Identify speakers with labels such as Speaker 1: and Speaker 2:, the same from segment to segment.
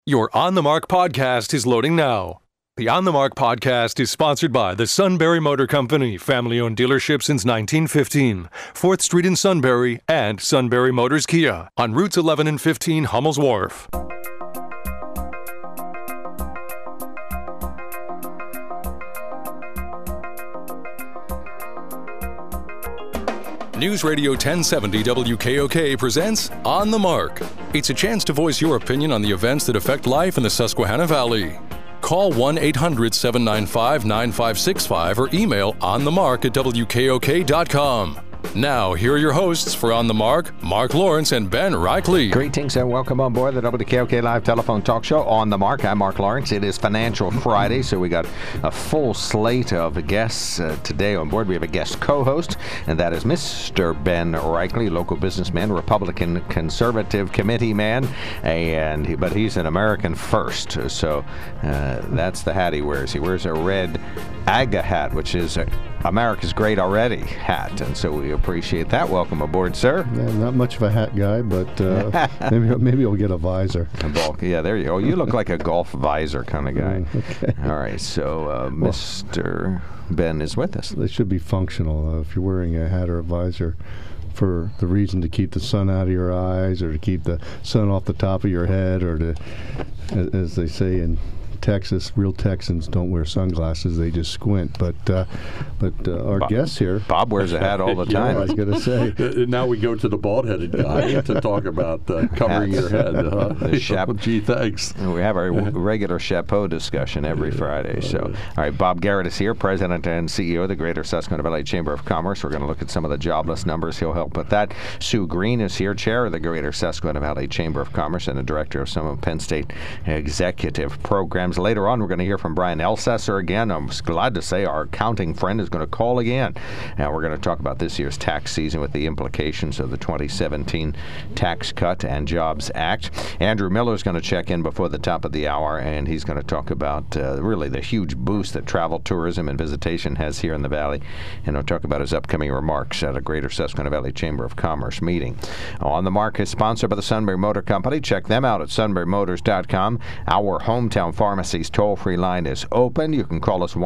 Speaker 1: Your On the Mark podcast is loading now. The On the Mark podcast is sponsored by the Sunbury Motor Company, family-owned dealership since 1915, 4th Street in Sunbury, and Sunbury Motors Kia on routes 11 and 15 Hummel's Wharf. News Radio 1070 WKOK presents On the Mark. It's a chance to voice your opinion on the events that affect life in the Susquehanna Valley. Call 1-800-795-9565 or email onthemark@wkok.com. Now, here are your hosts for On the Mark, Mark Lawrence and Ben Reichley.
Speaker 2: Greetings and welcome on board the WKOK Live Telephone Talk Show, On the Mark. I'm Mark Lawrence. It is Financial Friday, so we got a full slate of guests today on board. We have a guest co-host, and that is Mr. Ben Reichley, local businessman, Republican Conservative Committee man, but he's an American first, so that's the hat he wears. He wears a red AGA hat, which is America's Great Already hat, and so we appreciate that. Welcome aboard, sir.
Speaker 3: Yeah, not much of a hat guy, but maybe I'll get a visor.
Speaker 2: Yeah, there you go. You look like a golf visor kind of guy.
Speaker 3: Okay.
Speaker 2: All right, so Mr. Ben is with us.
Speaker 3: They should be functional. If you're wearing a hat or a visor for the reason to keep the sun out of your eyes or to keep the sun off the top of your head or to, as they say in Texas, real Texans don't wear sunglasses, they just squint. But our guest here,
Speaker 2: Bob wears a hat all the time.
Speaker 3: I was going to say.
Speaker 4: Now we go to the bald-headed guy to talk about covering your head. Gee, thanks.
Speaker 2: We have our regular chapeau discussion every Friday. So, all right, Bob Garrett is here, President and CEO of the Greater Susquehanna Valley Chamber of Commerce. We're going to look at some of the jobless numbers. He'll help with that. Sue Green is here, Chair of the Greater Susquehanna Valley Chamber of Commerce and the Director of some of Penn State Executive Programs. Later on, we're going to hear from Brian Elsesser again. I'm glad to say our accounting friend is going to call again. And we're going to talk about this year's tax season with the implications of the 2017 Tax Cut and Jobs Act. Andrew Miller is going to check in before the top of the hour, and he's going to talk about really the huge boost that travel, tourism, and visitation has here in the Valley. And he'll talk about his upcoming remarks at a Greater Susquehanna Valley Chamber of Commerce meeting. On the Mark is sponsored by the Sunbury Motor Company. Check them out at sunburymotors.com. Our hometown pharmacy's toll-free line is open. You can call us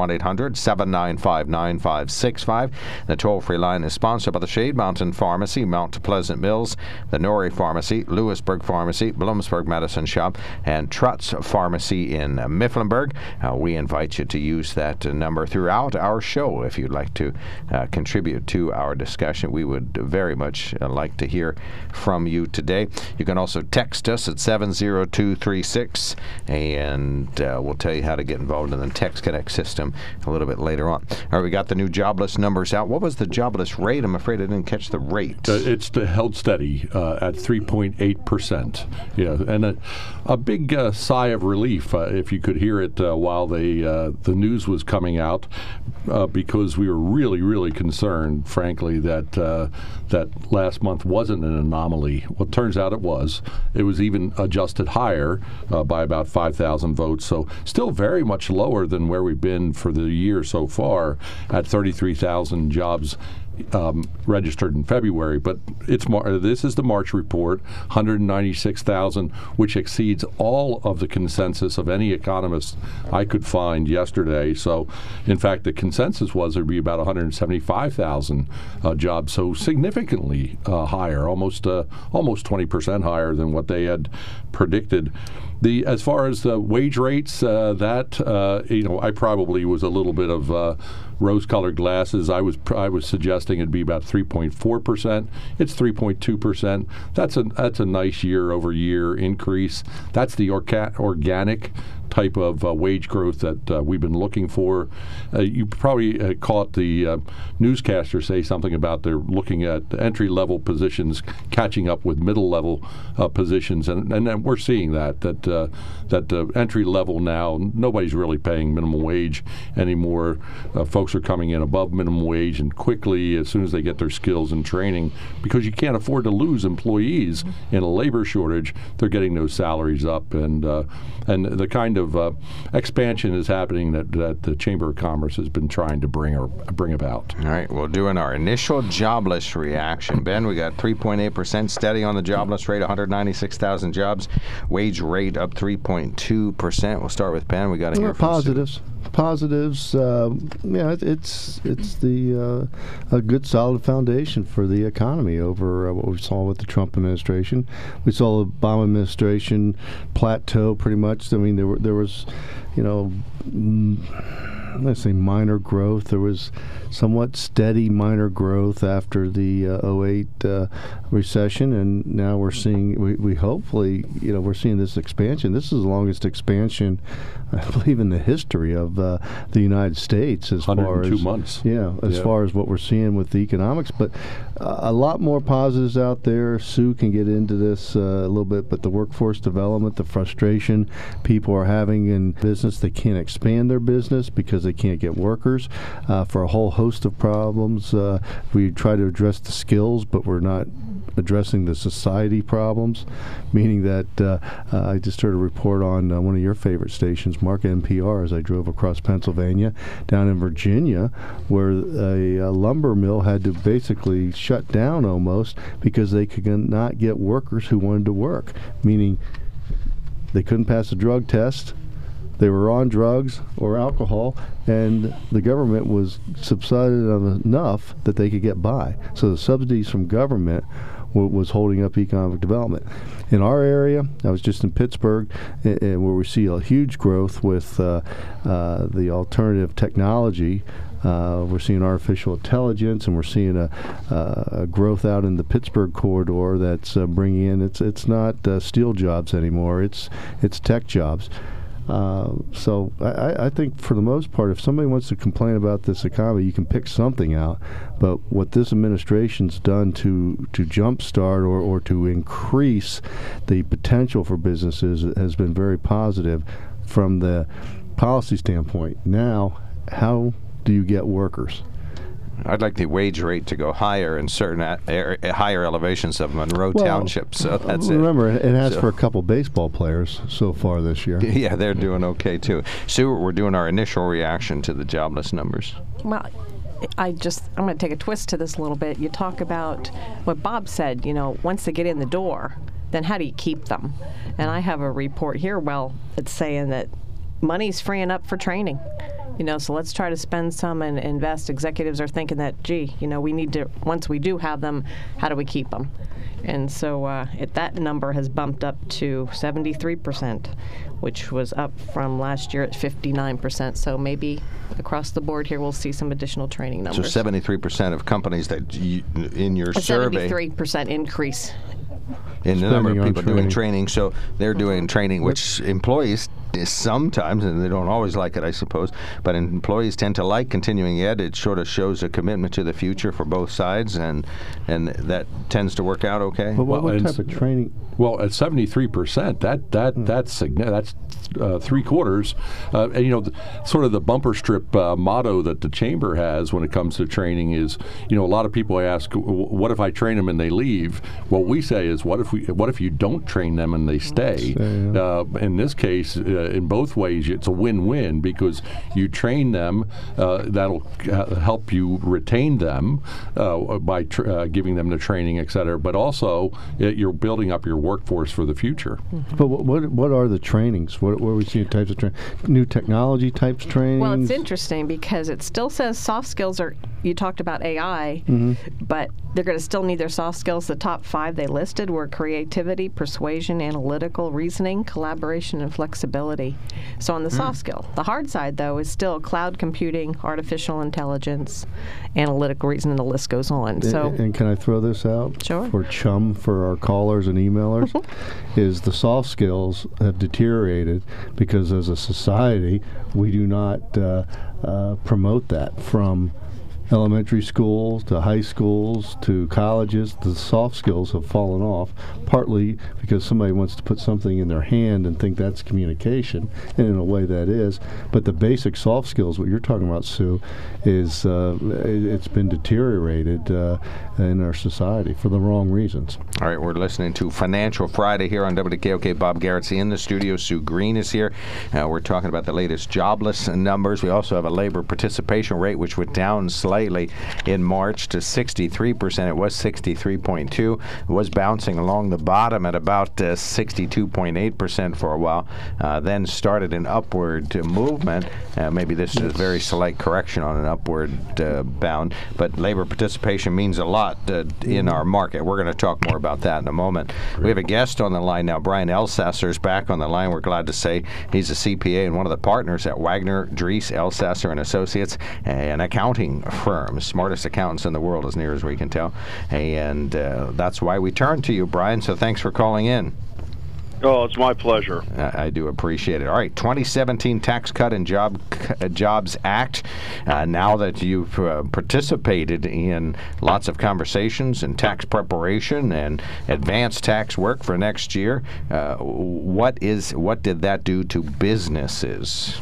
Speaker 2: 1-800-795-9565. The toll-free line is sponsored by the Shade Mountain Pharmacy, Mount Pleasant Mills, the Norrie Pharmacy, Lewisburg Pharmacy, Bloomsburg Medicine Shop, and Trutz Pharmacy in Mifflinburg. We invite you to use that number throughout our show if you'd like to contribute to our discussion. We would very much like to hear from you today. You can also text us at 70236, and we'll tell you how to get involved in the Text Connect system a little bit later on. All right, we got the new jobless numbers out. What was the jobless rate? I'm afraid I didn't catch the rate.
Speaker 4: It's held steady at 3.8%. Yeah, and a big sigh of relief, if you could hear it while the news was coming out, because we were really, really concerned, frankly, that last month wasn't an anomaly. Well, it turns out it was. It was even adjusted higher by about 5,000 votes. So still very much lower than where we've been for the year so far at 33,000 jobs registered in February, but this is the March report, 196,000, which exceeds all of the consensus of any economist I could find yesterday. So, in fact, the consensus was there'd be about 175,000 jobs, so significantly higher, almost 20% higher than what they had predicted. As far as the wage rates, I probably was a little bit of rose-colored glasses. I was suggesting it'd be about 3.4%. It's 3.2%. That's a nice year-over-year increase. That's the organic type of wage growth that we've been looking for. You probably caught the newscaster say something about they're looking at entry-level positions catching up with middle-level positions, and we're seeing that entry-level now, nobody's really paying minimum wage anymore. Folks are coming in above minimum wage, and quickly, as soon as they get their skills and training, because you can't afford to lose employees in a labor shortage, they're getting those salaries up, and the kind of of expansion is happening that the Chamber of Commerce has been trying to bring about.
Speaker 2: All right, we're doing our initial jobless reaction. Ben, we got 3.8% steady on the jobless rate, 196,000 jobs. Wage rate up 3.2%. We'll start with Ben. We got to hear from
Speaker 3: positives. Positives, it's a good solid foundation for the economy over what we saw with the Trump administration. We saw the Obama administration plateau pretty much. I mean, there was, let's say minor growth. There was somewhat steady minor growth after the 08 recession, and now we're seeing, we hopefully, we're seeing this expansion. This is the longest expansion, I believe, in the history of the United States as far as
Speaker 4: 102 months.
Speaker 3: As far as what we're seeing with the economics, but a lot more positives out there. Sue can get into this a little bit, but the workforce development, the frustration people are having in business, they can't expand their business because they can't get workers for a whole host of problems. We try to address the skills, but we're not addressing the society problems, meaning that I just heard a report on one of your favorite stations, Mark NPR, as I drove across Pennsylvania, down in Virginia, where a lumber mill had to basically shut down almost because they could not get workers who wanted to work, meaning they couldn't pass a drug test, they were on drugs or alcohol, and the government was subsidized enough that they could get by. So the subsidies from government was holding up economic development. In our area, I was just in Pittsburgh, where we see a huge growth with the alternative technology. We're seeing artificial intelligence, and we're seeing a growth out in the Pittsburgh corridor that's bringing in. It's not steel jobs anymore. It's tech jobs. So I think for the most part, if somebody wants to complain about this economy, you can pick something out. But what this administration's done to jumpstart or to increase the potential for businesses has been very positive from the policy standpoint. Now, how do you get workers?
Speaker 2: I'd like the wage rate to go higher in certain higher elevations of Monroe Township. So that's
Speaker 3: remember, it has for a couple baseball players so far this year.
Speaker 2: Yeah, they're doing okay too. Sue, we're doing our initial reaction to the jobless numbers.
Speaker 5: Well, I'm going to take a twist to this a little bit. You talk about what Bob said, once they get in the door, then how do you keep them? And I have a report here, it's saying that money's freeing up for training. So let's try to spend some and invest. Executives are thinking that, we need to, once we do have them, how do we keep them? And so that number has bumped up to 73%, which was up from last year at 59%. So maybe across the board here we'll see some additional training numbers.
Speaker 2: So 73% of companies that in your survey.
Speaker 5: 73% increase.
Speaker 2: In the number of people doing training. So they're doing training, which employees sometimes, and they don't always like it, I suppose, but employees tend to like continuing ed. It sort of shows a commitment to the future for both sides, and that tends to work out okay.
Speaker 3: But what type of training?
Speaker 4: Well, at 73%, that's significant. That's 3/4. Sort of the bumper strip motto that the chamber has when it comes to training is, a lot of people ask, what if I train them and they leave? What we say is, what if you don't train them and they stay? In this case, in both ways, it's a win-win because you train them, that'll help you retain them by giving them the training, et cetera. But also, you're building up your workforce for the future.
Speaker 3: Mm-hmm. But what are the trainings? What are we seeing types of training? New technology types training?
Speaker 5: Well, it's interesting because it still says soft skills are. You talked about AI, but they're going to still need their soft skills. The top 5 they listed were creativity, persuasion, analytical reasoning, collaboration, and flexibility. So on the soft skill. The hard side, though, is still cloud computing, artificial intelligence, analytical reasoning, the list goes on.
Speaker 3: And can I throw this out?
Speaker 5: Sure.
Speaker 3: For chum, for our callers and emailers, is the soft skills have deteriorated because as a society, we do not promote that from elementary schools to high schools to colleges, the soft skills have fallen off, partly because somebody wants to put something in their hand and think that's communication, and in a way that is. But the basic soft skills, what you're talking about, Sue, is it's been deteriorated in our society for the wrong reasons.
Speaker 2: All right, we're listening to Financial Friday here on WKOK. Bob Garrett's in the studio. Sue Green is here. We're talking about the latest jobless numbers. We also have a labor participation rate, which went down slightly in March to 63%. It was 63.2. It was bouncing along the bottom at about 62.8% for a while. Then started an upward movement. Maybe this is a very slight correction on an upward bound, but labor participation means a lot in our market. We're going to talk more about that in a moment. We have a guest on the line now. Brian Elsasser is back on the line. We're glad to say he's a CPA and one of the partners at Wagner, Dries, Elsasser and Associates, an accounting firm, smartest accountants in the world as near as we can tell. And that's why we turn to you, Brian. So thanks for calling in.
Speaker 6: Oh, it's my pleasure.
Speaker 2: I do appreciate it. All right, 2017 Tax Cut and Jobs Act. Now that you've participated in lots of conversations and tax preparation and advanced tax work for next year, what did that do to businesses?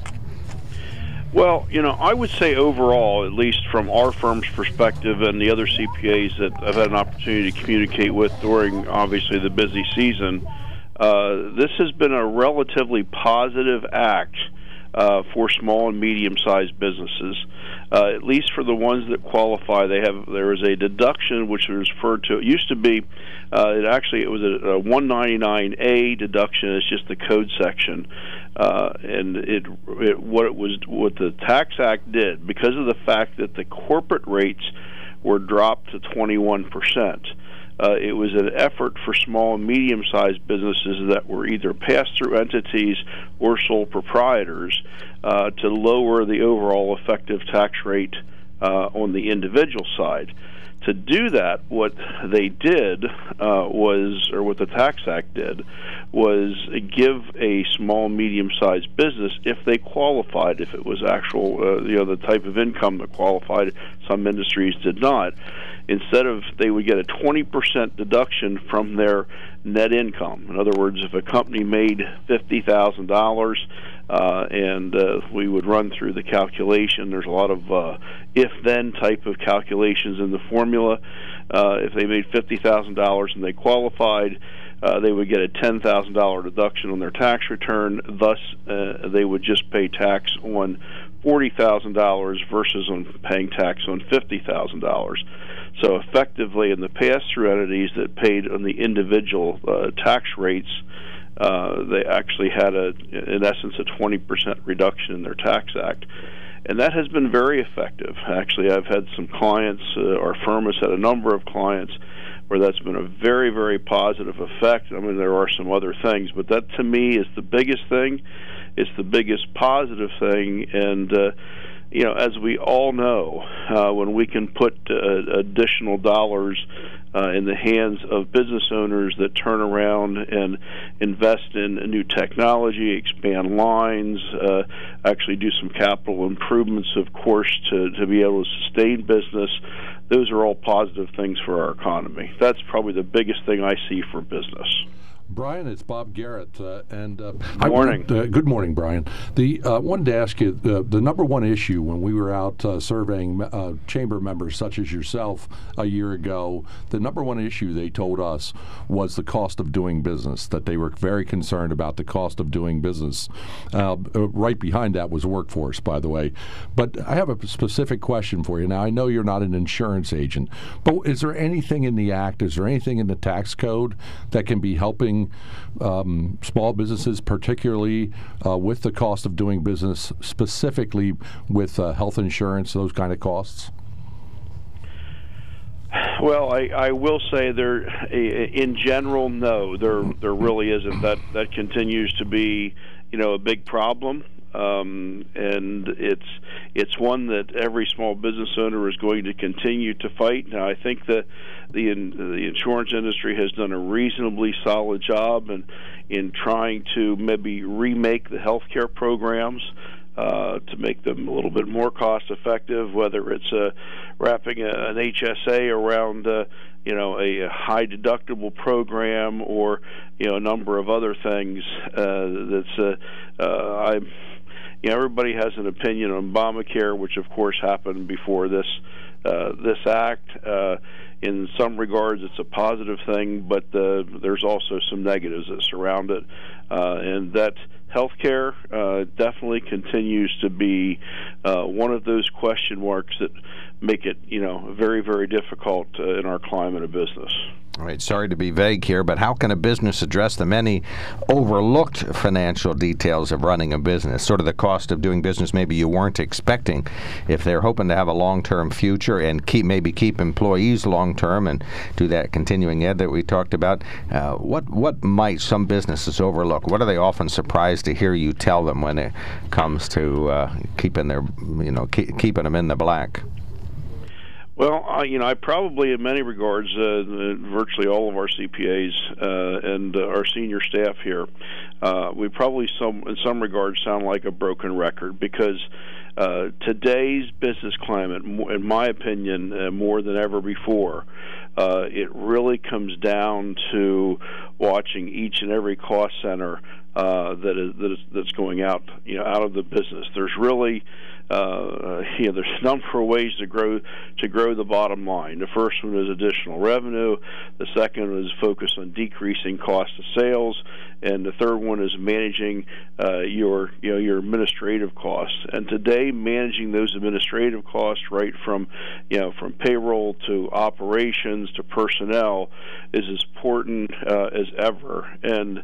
Speaker 6: Well, I would say overall, at least from our firm's perspective and the other CPAs that I've had an opportunity to communicate with during, obviously, the busy season, this has been a relatively positive act for small and medium-sized businesses. At least for the ones that qualify, there is a deduction which is referred to. It used to be, it was a 199A deduction. It's just the code section, and what the Tax Act did, because of the fact that the corporate rates were dropped to 21%. It was an effort for small and medium-sized businesses that were either pass-through entities or sole proprietors to lower the overall effective tax rate on the individual side. To do that, what they did what the Tax Act did, was give a small, medium-sized business, if they qualified, if it was actual, the type of income that qualified. Some industries did not. Instead of, they would get a 20% deduction from their net income. In other words, if a company made $50,000, and we would run through the calculation. There's a lot of if-then type of calculations in the formula. If they made $50,000 and they qualified, they would get a $10,000 deduction on their tax return. Thus, they would just pay tax on $40,000 versus on paying tax on $50,000. So effectively, in the pass-through entities that paid on the individual tax rates, they actually had, in essence, a 20% reduction in their tax act. And that has been very effective. Actually, I've had some clients, our firm has had a number of clients where that's been a very, very positive effect. I mean, there are some other things, but that to me is the biggest thing. It's the biggest positive thing. And, as we all know, when we can put additional dollars in the hands of business owners that turn around and invest in new technology, expand lines, actually do some capital improvements, of course, to be able to sustain business, those are all positive things for our economy. That's probably the biggest thing I see for business.
Speaker 4: Brian, it's Bob Garrett.
Speaker 6: Good morning.
Speaker 4: Good morning, Brian. Wanted to ask you, the number one issue when we were out surveying chamber members such as yourself a year ago, the number one issue they told us was the cost of doing business, that they were very concerned about the cost of doing business. Right behind that was workforce, by the way. But I have a specific question for you. Now, I know you're not an insurance agent, but is there anything in the Act, is there anything in the tax code that can be helping small businesses, particularly with the cost of doing business, specifically with health insurance, those kind of costs?
Speaker 6: Well, I will say in general, no, there really isn't. That continues to be, a big problem. And it's one that every small business owner is going to continue to fight. Now, I think that the insurance industry has done a reasonably solid job in trying to maybe remake the healthcare programs to make them a little bit more cost effective, whether it's wrapping an HSA around a high deductible program or a number of other things. Everybody has an opinion on Obamacare, which of course happened before this act. In some regards, it's a positive thing, but there's also some negatives that surround it, and that healthcare definitely continues to be one of those question marks that make it, very, very difficult in our climate of business.
Speaker 2: All right, sorry to be vague here, but how can a business address the many overlooked financial details of running a business, sort of the cost of doing business maybe you weren't expecting, if they're hoping to have a long-term future and keep employees long-term and do that continuing ed that we talked about? What might some businesses overlook? What are they often surprised to hear you tell them when it comes to keeping them in the black?
Speaker 6: Well, I probably, in many regards, virtually all of our CPAs and our senior staff here, we probably, in some regards, sound like a broken record, because today's business climate, in my opinion, more than ever before, it really comes down to watching each and every cost center that's going out of the business. There's really there's a number of ways to grow the bottom line. The first one is additional revenue. The second is focus on decreasing cost of sales, and the third one is managing your administrative costs. And today, managing those administrative costs, right from payroll to operations to personnel, is as important as ever. And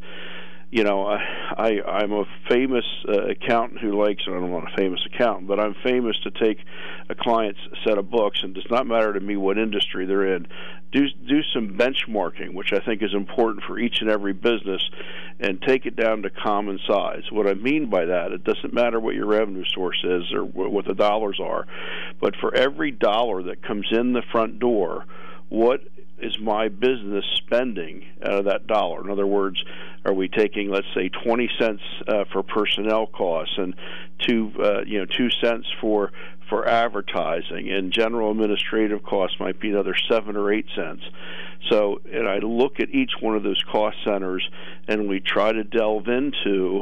Speaker 6: I'm a famous accountant who likes, and I'm not a famous accountant, but I'm famous to take a client's set of books, and it does not matter to me what industry they're in, do some benchmarking, which I think is important for each and every business, and take it down to common size. What I mean by that, it doesn't matter what your revenue source is or what the dollars are, but for every dollar that comes in the front door, what is my business spending out of that dollar? In other words, are we taking, let's say, 20 cents for personnel costs and 2 cents for advertising, and general administrative costs might be another 7 or 8 cents. So, and I look at each one of those cost centers, and we try to delve into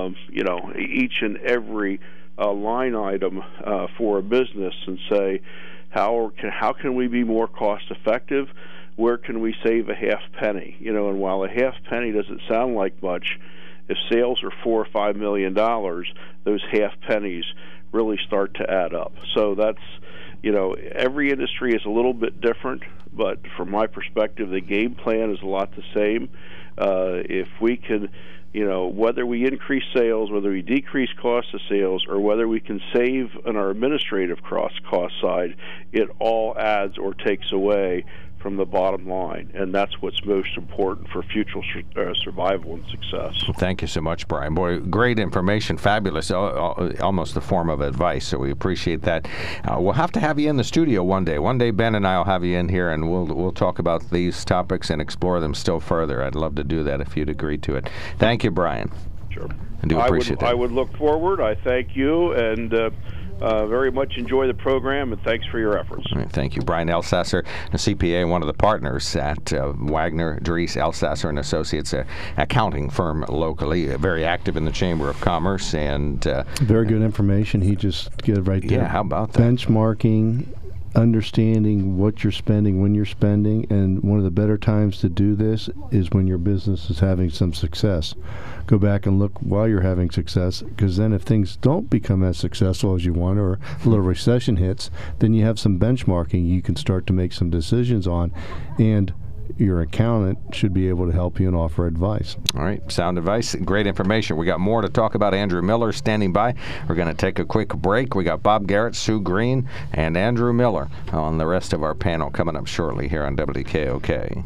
Speaker 6: each and every line item for a business and say, how can we be more cost effective? Where can we save a half penny? And while a half penny doesn't sound like much, if sales are $4 or $5 million, those half pennies really start to add up. So that's, every industry is a little bit different, but from my perspective, the game plan is a lot the same. If we can, whether we increase sales, whether we decrease cost of sales, or whether we can save on our administrative cost side, it all adds or takes away from the bottom line, and that's what's most important for future survival and success.
Speaker 2: Well, thank you so much, Brian. Boy, great information, fabulous, almost a form of advice, so we appreciate that. We'll have to have you in the studio one day. One day, Ben and I will have you in here, and we'll talk about these topics and explore them still further. I'd love to do that if you'd agree to it. Thank you, Brian.
Speaker 6: Sure.
Speaker 2: I do appreciate that.
Speaker 6: I would look forward. I thank you, and very much enjoy the program, and thanks for your efforts.
Speaker 2: All right, thank you. Brian Elsasser, a CPA, one of the partners at Wagner, Dries, Elsasser and Associates, an accounting firm locally, very active in the Chamber of Commerce. And
Speaker 3: very good information. He just gave right there.
Speaker 2: Yeah, how about that?
Speaker 3: Benchmarking, understanding what you're spending, when you're spending, and one of the better times to do this is when your business is having some success. Go back and look while you're having success, because then if things don't become as successful as you want, or a little recession hits, then you have some benchmarking you can start to make some decisions on, and your accountant should be able to help you and offer advice.
Speaker 2: All right, sound advice, great information. We got more to talk about. Andrew Miller standing by. We're going to take a quick break. We got Bob Garrett, Sue Green, and Andrew Miller on the rest of our panel coming up shortly here on WKOK.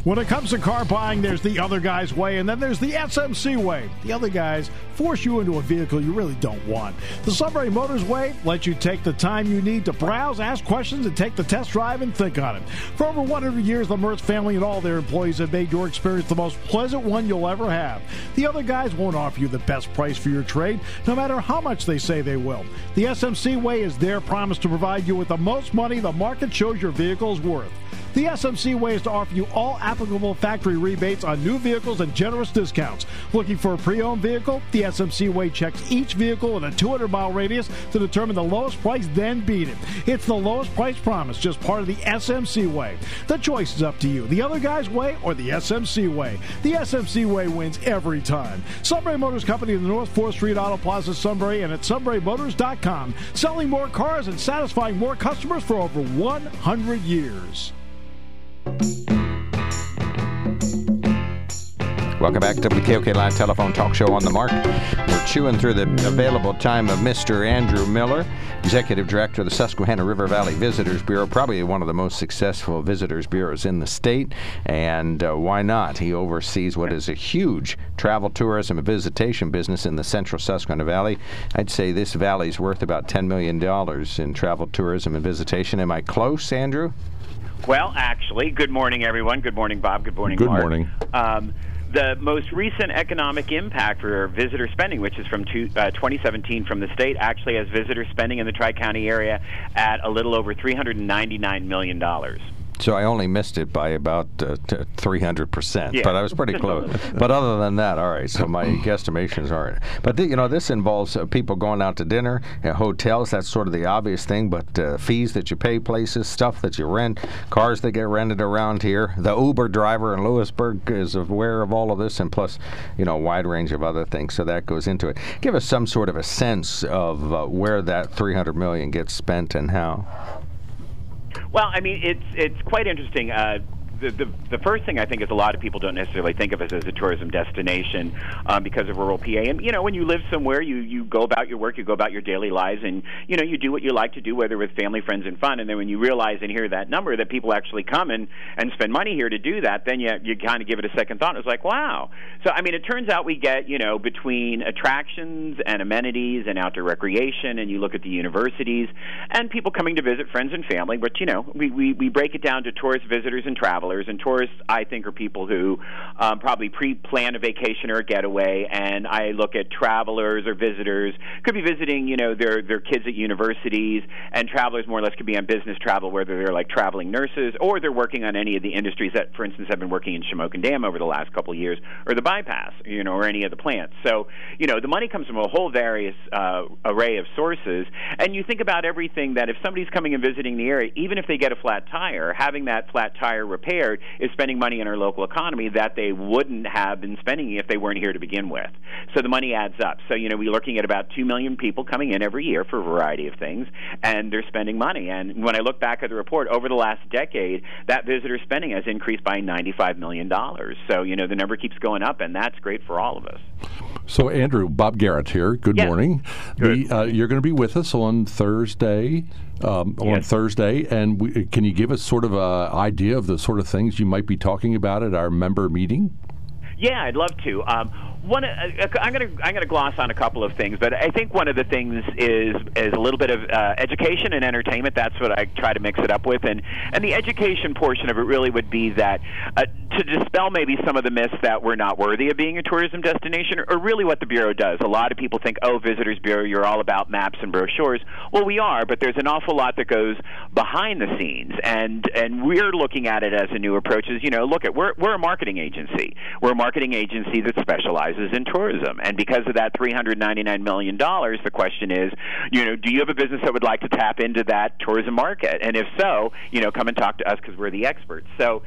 Speaker 7: When it comes to car buying, there's the other guy's way, and then there's the SMC way. The other guys force you into a vehicle you really don't want. The Sunbury Motors way lets you take the time you need to browse, ask questions, and take the test drive and think on it. For over 100 years, the Mertz family and all their employees have made your experience the most pleasant one you'll ever have. The other guys won't offer you the best price for your trade, no matter how much they say they will. The SMC way is their promise to provide you with the most money the market shows your vehicle is worth. The SMC way is to offer you all applicable factory rebates on new vehicles and generous discounts. Looking for a pre-owned vehicle? The SMC way checks each vehicle in a 200-mile radius to determine the lowest price, then beat it. It's the lowest price promise, just part of the SMC way. The choice is up to you, the other guy's way or the SMC way. The SMC way wins every time. Sunbury Motors Company in the North 4th Street Auto Plaza, Sunbury, and at sunburymotors.com. Selling more cars and satisfying more customers for over 100 years.
Speaker 2: Welcome back to the KOK Line Telephone Talk Show on the Mark. We're chewing through the available time of Mr. Andrew Miller, Executive Director of the Susquehanna River Valley Visitors Bureau, probably one of the most successful visitors bureaus in the state. And why not? He oversees what is a huge travel, tourism, and visitation business in the central Susquehanna Valley. I'd say this valley's worth about $10 million in travel, tourism, and visitation. Am I close, Andrew?
Speaker 8: Well, actually, good morning, everyone. Good morning, Bob. Good morning, Mark.
Speaker 4: Good morning.
Speaker 8: The most recent economic impact for visitor spending, which is from 2017 from the state, actually has visitor spending in the Tri-County area at a little over $399 million.
Speaker 2: So I only missed it by about 300%,
Speaker 8: Yeah.
Speaker 2: but I was pretty close. But other than that, all right, so my guesstimations aren't. But, this involves people going out to dinner, hotels, that's sort of the obvious thing, but fees that you pay places, stuff that you rent, cars that get rented around here. The Uber driver in Lewisburg is aware of all of this, and plus, a wide range of other things, so that goes into it. Give us some sort of a sense of where that $300 million gets spent and how.
Speaker 8: Well, I mean, it's quite interesting. The first thing I think is a lot of people don't necessarily think of us as a tourism destination because of rural PA. And, when you live somewhere, you go about your work, you go about your daily lives, and, you do what you like to do, whether with family, friends, and fun. And then when you realize and hear that number that people actually come and spend money here to do that, then you kind of give it a second thought. It's like, wow. So, I mean, it turns out we get, between attractions and amenities and outdoor recreation, and you look at the universities and people coming to visit friends and family, but, we break it down to tourists, visitors, and travelers. And tourists, I think, are people who probably pre-plan a vacation or a getaway. And I look at travelers or visitors, could be visiting, their kids at universities. And travelers more or less could be on business travel, whether they're like traveling nurses or they're working on any of the industries that, for instance, have been working in Shamokin Dam over the last couple of years, or the bypass, or any of the plants. So, the money comes from a whole various array of sources. And you think about everything that if somebody's coming and visiting the area, even if they get a flat tire, having that flat tire repaired is spending money in our local economy that they wouldn't have been spending if they weren't here to begin with. So the money adds up. So, we're looking at about 2 million people coming in every year for a variety of things, and they're spending money. And when I look back at the report, over the last decade, that visitor spending has increased by $95 million. So, the number keeps going up, and that's great for all of us.
Speaker 4: So, Andrew, Bob Garrett here. Good morning.
Speaker 8: Good.
Speaker 4: You're going to be with us on Thursday. On Thursday, and can you give us sort of an idea of the sort of things you might be talking about at our member meeting?
Speaker 8: Yeah, I'd love to. I'm going to gloss on a couple of things, but I think one of the things is a little bit of education and entertainment. That's what I try to mix it up with, and the education portion of it really would be that to dispel maybe some of the myths that we're not worthy of being a tourism destination, or really what the Bureau does. A lot of people think, oh, Visitors Bureau, you're all about maps and brochures. Well, we are, but there's an awful lot that goes behind the scenes, and we're looking at it as a new approach. We're a marketing agency. We're a marketing agency that specializes in tourism, and because of that $399 million, the question is, do you have a business that would like to tap into that tourism market? And if so, come and talk to us because we're the experts. So,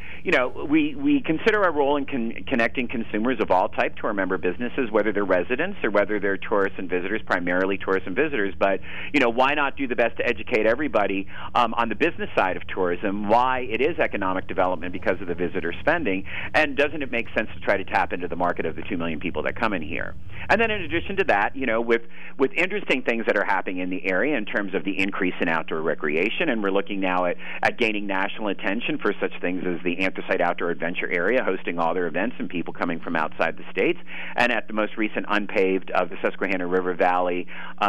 Speaker 8: we consider our role in connecting consumers of all type to our member businesses, whether they're residents or whether they're tourists and visitors, primarily tourists and visitors. But, why not do the best to educate everybody on the business side of tourism, why it is economic development because of the visitor spending, and doesn't it make sense to try to tap into the market of the 2 million people people that come in here. And then in addition to that, with interesting things that are happening in the area in terms of the increase in outdoor recreation, and we're looking now at gaining national attention for such things as the Anthracite Outdoor Adventure Area hosting all their events and people coming from outside the states, and at the most recent unpaved of the Susquehanna River Valley,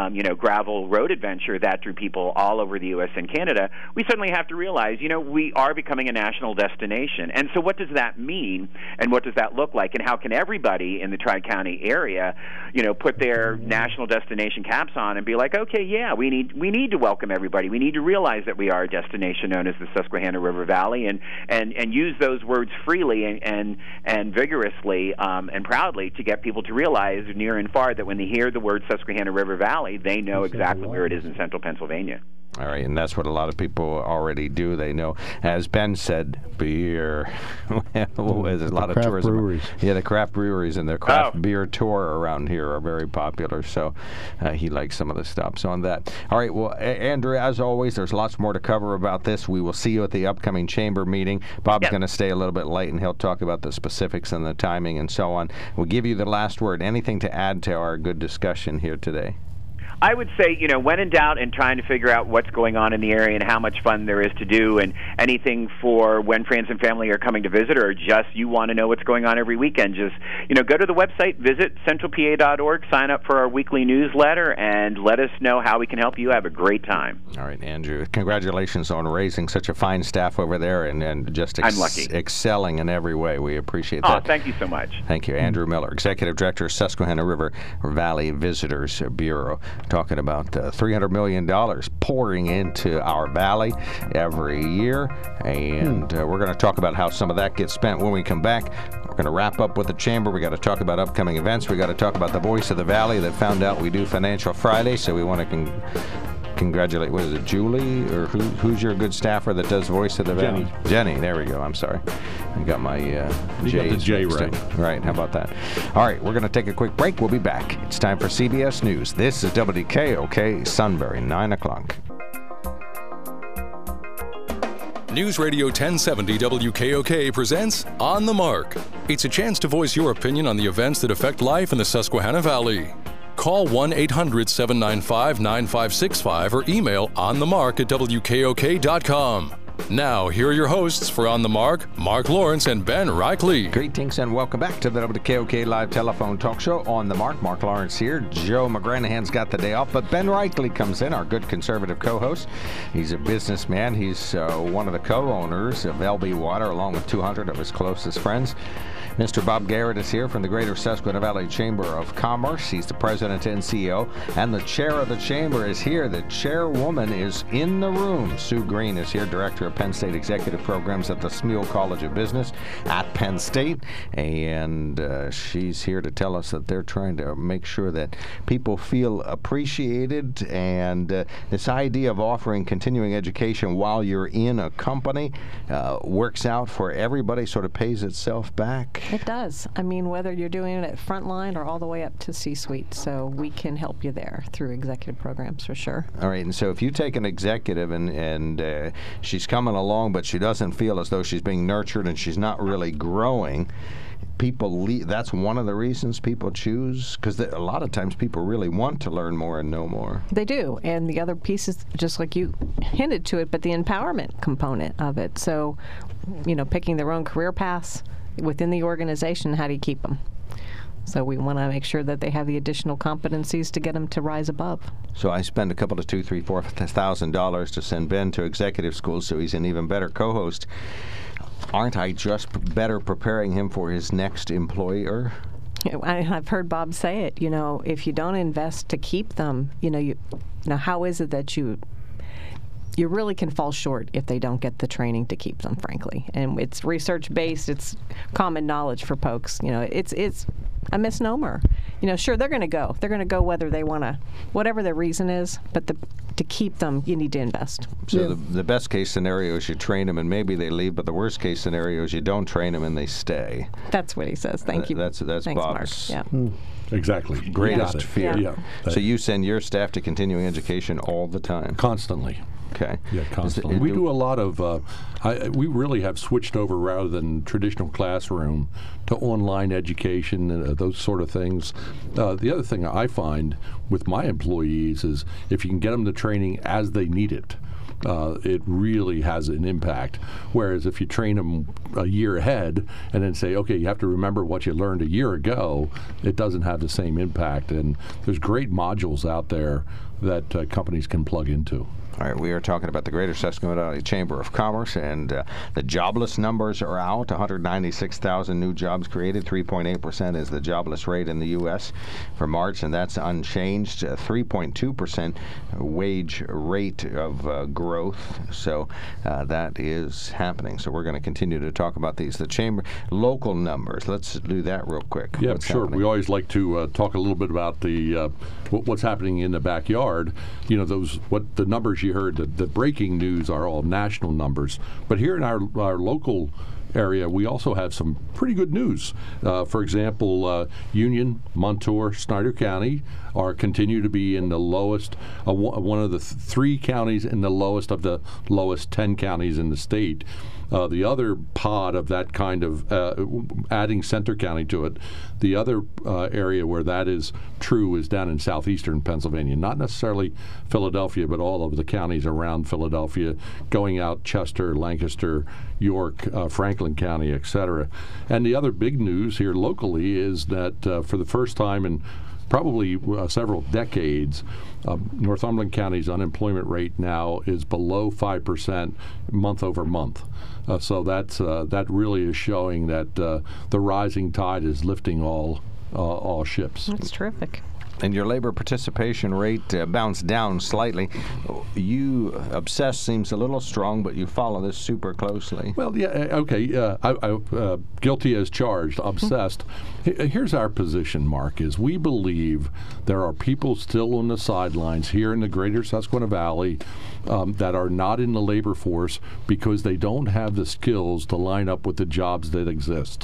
Speaker 8: gravel road adventure that drew people all over the U.S. and Canada. We certainly have to realize, we are becoming a national destination. And so what does that mean, and what does that look like, and how can everybody in the Tri-County area, put their national destination caps on and be like, okay, yeah, we need to welcome everybody. We need to realize that we are a destination known as the Susquehanna River Valley, and use those words freely and vigorously and proudly to get people to realize near and far that when they hear the word Susquehanna River Valley, they know exactly where it is in central Pennsylvania.
Speaker 2: All right, and that's what a lot of people already do. They know, as Ben said, beer. There's a lot of tourism. Breweries. Yeah, the craft breweries and their craft beer tour around here are very popular. So he likes some of the stops on that. All right, well, Andrew, as always, there's lots more to cover about this. We will see you at the upcoming chamber meeting. Bob's going to stay a little bit late, and he'll talk about the specifics and the timing and so on. We'll give you the last word. Anything to add to our good discussion here today?
Speaker 8: I would say, when in doubt and trying to figure out what's going on in the area and how much fun there is to do, and anything for when friends and family are coming to visit, or just you want to know what's going on every weekend, just, go to the website, visit centralpa.org, sign up for our weekly newsletter, and let us know how we can help you have a great time.
Speaker 2: All right, Andrew, congratulations on raising such a fine staff over there and just
Speaker 8: I'm lucky.
Speaker 2: Excelling in every way. We appreciate that.
Speaker 8: Oh, thank you so much.
Speaker 2: Thank you. Andrew Miller, Executive Director, Susquehanna River Valley Visitors Bureau, talking about $300 million pouring into our valley every year, and we're going to talk about how some of that gets spent when we come back. We're going to wrap up with the chamber. We got to talk about upcoming events. We got to talk about the Voice of the Valley that found out we do Financial Friday, so we want to congratulate, what is it, Julie, or who's your good staffer that does Voice of the Valley? Jenny, there we go. I'm sorry. I got my
Speaker 4: J right.
Speaker 2: Right, how about that? All right, we're going to take a quick break. We'll be back. It's time for CBS News. This is WKOK Sunbury, 9 o'clock.
Speaker 1: News Radio 1070 WKOK presents On the Mark. It's a chance to voice your opinion on the events that affect life in the Susquehanna Valley. Call 1-800-795-9565 or email onthemark@wkok.com. Now, here are your hosts for On the Mark, Mark Lawrence and Ben Reichley.
Speaker 2: Greetings and welcome back to the WKOK Live Telephone Talk Show. On the Mark, Mark Lawrence here. Joe McGranahan's got the day off, but Ben Reichley comes in, our good conservative co-host. He's a businessman. He's one of the co-owners of LB Water, along with 200 of his closest friends. Mr. Bob Garrett is here from the Greater Susquehanna Valley Chamber of Commerce. He's the president and CEO, and the chair of the chamber is here. The chairwoman is in the room. Sue Green is here, director of Penn State Executive Programs at the Smeal College of Business at Penn State, and she's here to tell us that they're trying to make sure that people feel appreciated, and this idea of offering continuing education while you're in a company works out for everybody, sort of pays itself back.
Speaker 5: It does. I mean, whether you're doing it at frontline or all the way up to C-suite, so we can help you there through executive programs for sure.
Speaker 2: All right, and so if you take an executive and she's coming along, but she doesn't feel as though she's being nurtured and she's not really growing, people leave. That's one of the reasons people choose, because a lot of times people really want to learn more and know more.
Speaker 5: They do, and the other piece is, just like you hinted to it, but the empowerment component of it. So, picking their own career paths within the organization, how do you keep them? So we want to make sure that they have the additional competencies to get them to rise above. So
Speaker 2: I spend a couple of $2,000, $3,000, $4,000 to send Ben to executive school so he's an even better co-host. Aren't I just better preparing him for his next employer?
Speaker 5: I've heard Bob say it. If you don't invest to keep them, how is it that you really can fall short if they don't get the training to keep them, frankly. And it's research-based. It's common knowledge for folks. It's a misnomer. Sure, they're going to go. They're going to go whether they want to, whatever their reason is, but to keep them, you need to invest.
Speaker 2: So the best case scenario is you train them and maybe they leave, but the worst case scenario is you don't train them and they stay.
Speaker 5: That's what he says. Thank you.
Speaker 2: That's
Speaker 5: Thanks,
Speaker 2: Bob's.
Speaker 5: Mark. Yeah.
Speaker 4: Exactly.
Speaker 2: Greatest fear.
Speaker 4: Yeah.
Speaker 2: So you send your staff to continuing education all the time?
Speaker 4: Constantly.
Speaker 2: Okay.
Speaker 4: Yeah, constantly. We do a lot of, we really have switched over rather than traditional classroom to online education, those sort of things. The other thing I find with my employees is if you can get them the training as they need it, it really has an impact. Whereas if you train them a year ahead and then say, okay, you have to remember what you learned a year ago, it doesn't have the same impact. And there's great modules out there that companies can plug into.
Speaker 2: All right, we are talking about the Greater Susquehanna Valley Chamber of Commerce, and the jobless numbers are out. 196,000 new jobs created. 3.8% is the jobless rate in the U.S. for March, and that's unchanged. 3.2% wage rate of growth. So that is happening. So we're going to continue to talk about these. The chamber local numbers. Let's do that real quick.
Speaker 4: Yeah,
Speaker 2: What's
Speaker 4: sure.
Speaker 2: happening?
Speaker 4: We always like to talk a little bit about the what's happening in the backyard. You know, what the numbers you heard, the breaking news are all national numbers. But here in our local area, we also have some pretty good news. For example, Union, Montour, Snyder County continue to be in the lowest, one of the three counties in the lowest of the lowest 10 counties in the state. The other pod of that kind of, adding Center County to it, the other area where that is true is down in southeastern Pennsylvania. Not necessarily Philadelphia, but all of the counties around Philadelphia, going out Chester, Lancaster, York, Franklin County, etc. And the other big news here locally is that for the first time in probably several decades, Northumberland County's unemployment rate now is below 5% month over month. So that really is showing that the rising tide is lifting all ships.
Speaker 5: That's terrific.
Speaker 2: And your labor participation rate bounced down slightly. You, obsessed seems a little strong, but you follow this super closely.
Speaker 4: Well, yeah, okay. I guilty as charged, obsessed. Here's our position, Mark, is we believe there are people still on the sidelines here in the greater Susquehanna Valley that are not in the labor force because they don't have the skills to line up with the jobs that exist.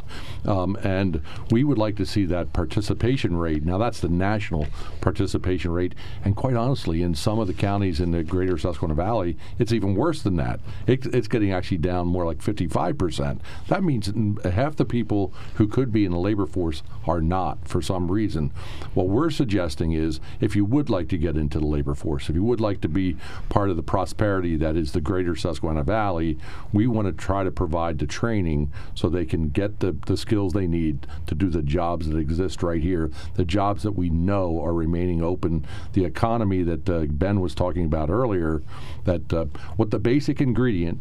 Speaker 4: And we would like to see that participation rate. Now, that's the national participation rate, and quite honestly, in some of the counties in the greater Susquehanna Valley, it's even worse than that. It's getting actually down more like 55%. That means half the people who could be in the labor force are not for some reason. What we're suggesting is, if you would like to get into the labor force, if you would like to be part of the prosperity that is the greater Susquehanna Valley, we want to try to provide the training so they can get the skills they need to do the jobs that exist right here, the jobs that we know are remaining open, the economy that Ben was talking about earlier, that what the basic ingredient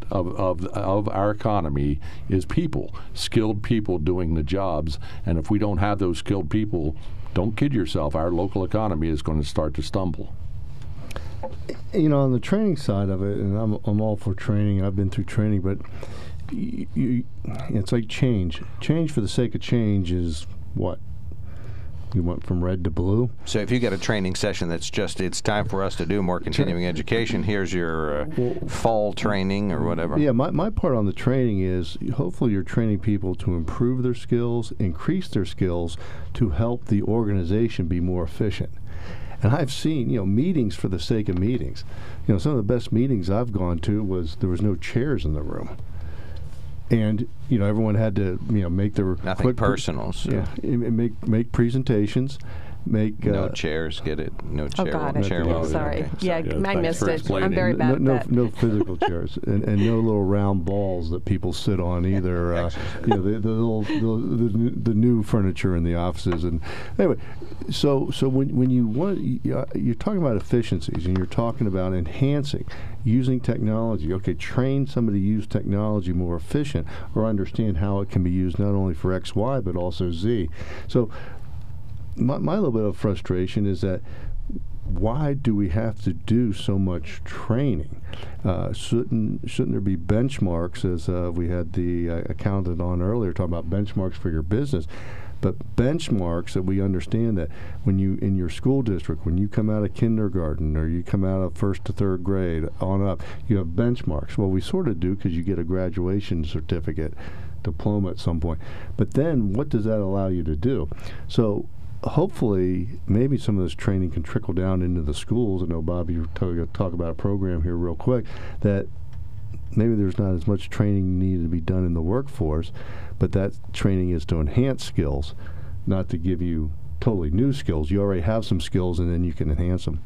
Speaker 4: of our economy is people, skilled people doing the jobs. And if we don't have those skilled people, don't kid yourself, our local economy is going to start to stumble.
Speaker 3: You know, on the training side of it, and I'm all for training, I've been through training, but it's like change. Change for the sake of change is what? You went from red to blue.
Speaker 2: So if you get a training session that's just, it's time for us to do more continuing education, here's your fall training or whatever.
Speaker 3: Yeah, my part on the training is hopefully you're training people to improve their skills, increase their skills to help the organization be more efficient. And I've seen, meetings for the sake of meetings. Some of the best meetings I've gone to was there was no chairs in the room. And everyone had to make their
Speaker 2: nothing personal. So.
Speaker 3: Yeah, make presentations, make
Speaker 2: no chairs. Get it? No chair.
Speaker 5: Oh, got it.
Speaker 2: Chair
Speaker 5: Sorry.
Speaker 2: Okay.
Speaker 5: Yeah, I missed it. I'm very bad at that.
Speaker 3: No physical chairs, and no little round balls that people sit on either. The new furniture in the offices, and anyway. So when you want, you're talking about efficiencies, and you're talking about enhancing, using technology. Okay, train somebody to use technology more efficient, or understand how it can be used not only for X, Y, but also Z. So my little bit of frustration is that why do we have to do so much training? Shouldn't there be benchmarks, as we had the accountant on earlier talking about benchmarks for your business? But benchmarks that we understand that when you, in your school district, when you come out of kindergarten or you come out of first to third grade on up, you have benchmarks. Well, we sort of do because you get a graduation certificate, diploma at some point. But then what does that allow you to do? So hopefully, maybe some of this training can trickle down into the schools. I know, Bob, you're going to talk about a program here real quick, that maybe there's not as much training needed to be done in the workforce, but that training is to enhance skills, not to give you totally new skills. You already have some skills, and then you can enhance them.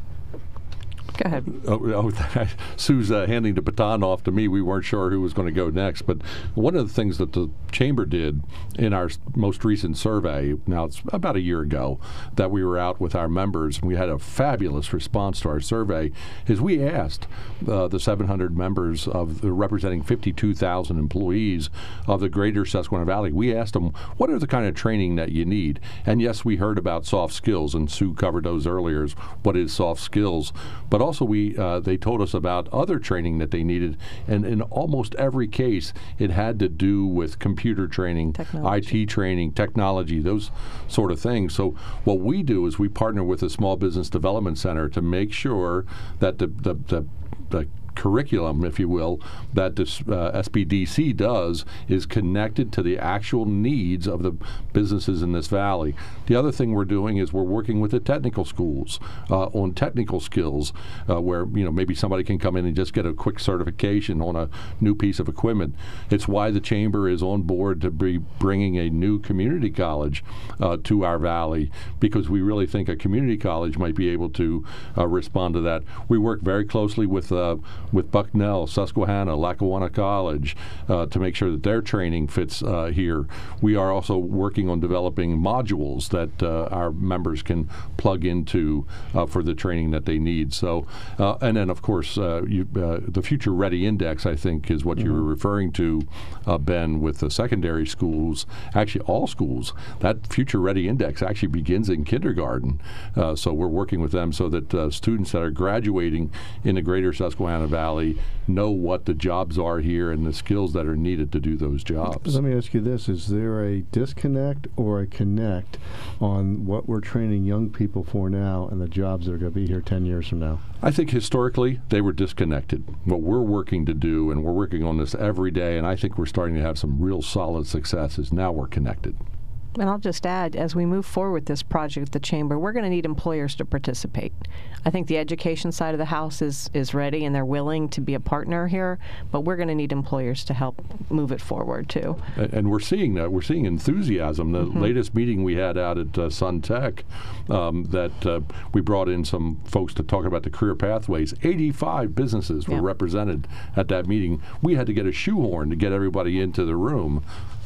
Speaker 5: Go ahead.
Speaker 4: Sue's handing the baton off to me. We weren't sure who was going to go next, but one of the things that the Chamber did in our most recent survey, now it's about a year ago, that we were out with our members, and we had a fabulous response to our survey, is we asked the 700 members representing 52,000 employees of the greater Susquehanna Valley, we asked them, what are the kind of training that you need? And yes, we heard about soft skills, and Sue covered those earlier, what is soft skills, but also they told us about other training that they needed, and in almost every case it had to do with computer training, IT training, technology, those sort of things. So what we do is we partner with the Small Business Development Center to make sure that the curriculum, if you will, that this SBDC does is connected to the actual needs of the businesses in this valley. The other thing we're doing is we're working with the technical schools on technical skills where maybe somebody can come in and just get a quick certification on a new piece of equipment. It's why the Chamber is on board to be bringing a new community college to our valley, because we really think a community college might be able to respond to that. We work very closely with Bucknell, Susquehanna, Lackawanna College to make sure that their training fits here. We are also working on developing modules that our members can plug into for the training that they need. So, and then of course, the Future Ready Index, I think, is what you were referring to, Ben, with the secondary schools. Actually, all schools. That Future Ready Index actually begins in kindergarten. So we're working with them so that students that are graduating in the greater Susquehanna Valley know what the jobs are here and the skills that are needed to do those jobs.
Speaker 3: Let me ask you this. Is there a disconnect or a connect on what we're training young people for now and the jobs that are going to be here 10 years from now?
Speaker 4: I think historically they were disconnected. What we're working to do, and we're working on this every day, and I think we're starting to have some real solid successes, now we're connected.
Speaker 5: And I'll just add, as we move forward with this project at the Chamber, we're going to need employers to participate. I think the education side of the house is ready, and they're willing to be a partner here, but we're going to need employers to help move it forward, too.
Speaker 4: And we're seeing that. We're seeing enthusiasm. The latest meeting we had out at Sun Tech, that we brought in some folks to talk about the career pathways. 85 businesses were represented at that meeting. We had to get a shoehorn to get everybody into the room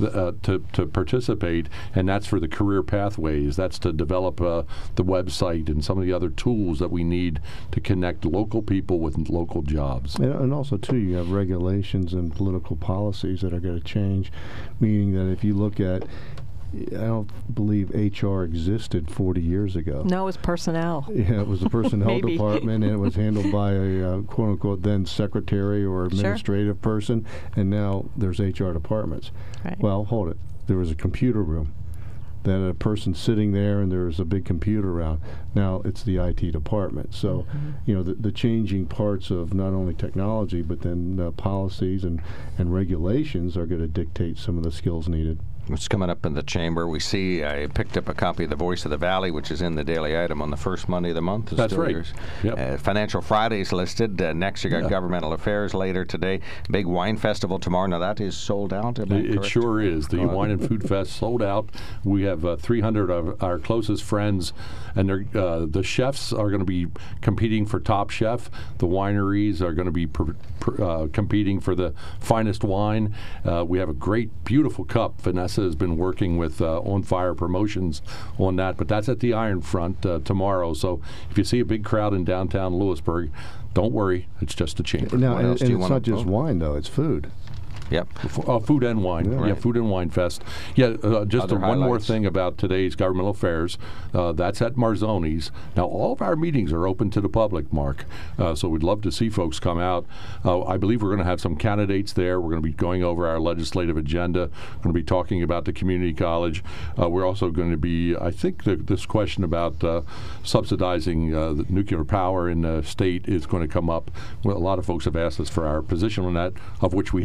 Speaker 4: to participate, and that's for the career pathways. That's to develop the website and some of the other tools that we need to connect local people with local jobs.
Speaker 3: And also, too, you have regulations and political policies that are going to change, meaning that if you look at, I don't believe HR existed 40 years ago.
Speaker 5: No, it was personnel.
Speaker 3: Yeah, it was the personnel department, and it was handled by a quote-unquote then secretary or administrative person, and now there's HR departments.
Speaker 5: Right.
Speaker 3: Well, hold it. There was a computer room. That a person sitting there and there's a big computer around. Now it's the IT department. So, the changing parts of not only technology, but then policies and regulations are going to dictate some of the skills needed.
Speaker 2: What's coming up in the Chamber? We see, I picked up a copy of The Voice of the Valley, which is in the daily item on the first Monday of the month.
Speaker 4: That's right.
Speaker 2: Yep. Financial Fridays listed. Next, you got Governmental Affairs later today. Big wine festival tomorrow. Now, that is sold out.
Speaker 4: It sure is. The Wine and Food Fest sold out. We have 300 of our closest friends, and the chefs are going to be competing for Top Chef. The wineries are going to be competing for the finest wine. We have a great, beautiful cup. Vanessa has been working with On Fire Promotions on that, but that's at the Iron Front tomorrow. So if you see a big crowd in downtown Lewisburg, don't worry, it's just a Chamber.
Speaker 3: Now, and it's not just wine, though, it's food.
Speaker 2: Yep.
Speaker 4: Food and wine. Yeah, right. Food and wine fest. Yeah, just one more thing about today's Governmental Affairs. That's at Marzoni's. Now, all of our meetings are open to the public, Mark. So we'd love to see folks come out. I believe we're going to have some candidates there. We're going to be going over our legislative agenda. We're going to be talking about the community college. We're also going to be, I think, this question about subsidizing the nuclear power in the state is going to come up. Well, a lot of folks have asked us for our position on that, of which we have none.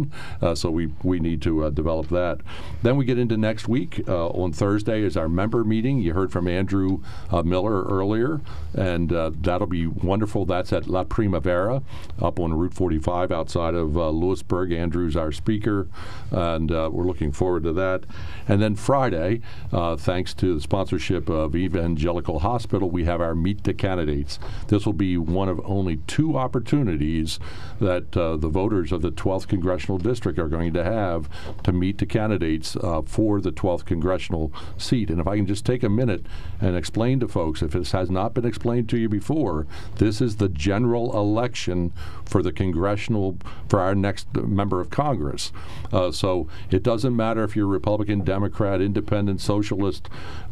Speaker 4: done. So we need to develop that. Then we get into next week. On Thursday is our member meeting. You heard from Andrew Miller earlier, and that'll be wonderful. That's at La Primavera up on Route 45 outside of Lewisburg. Andrew's our speaker, and we're looking forward to that. And then Friday, thanks to the sponsorship of Evangelical Hospital, we have our Meet the Candidates. This will be one of only 2 opportunities that the voters of the 12th Congressional District are going to have to meet the candidates for the 12th Congressional seat. And if I can just take a minute and explain to folks, if this has not been explained to you before, this is the general election for the for our next member of Congress. So it doesn't matter if you're Republican, Democrat, Independent, Socialist,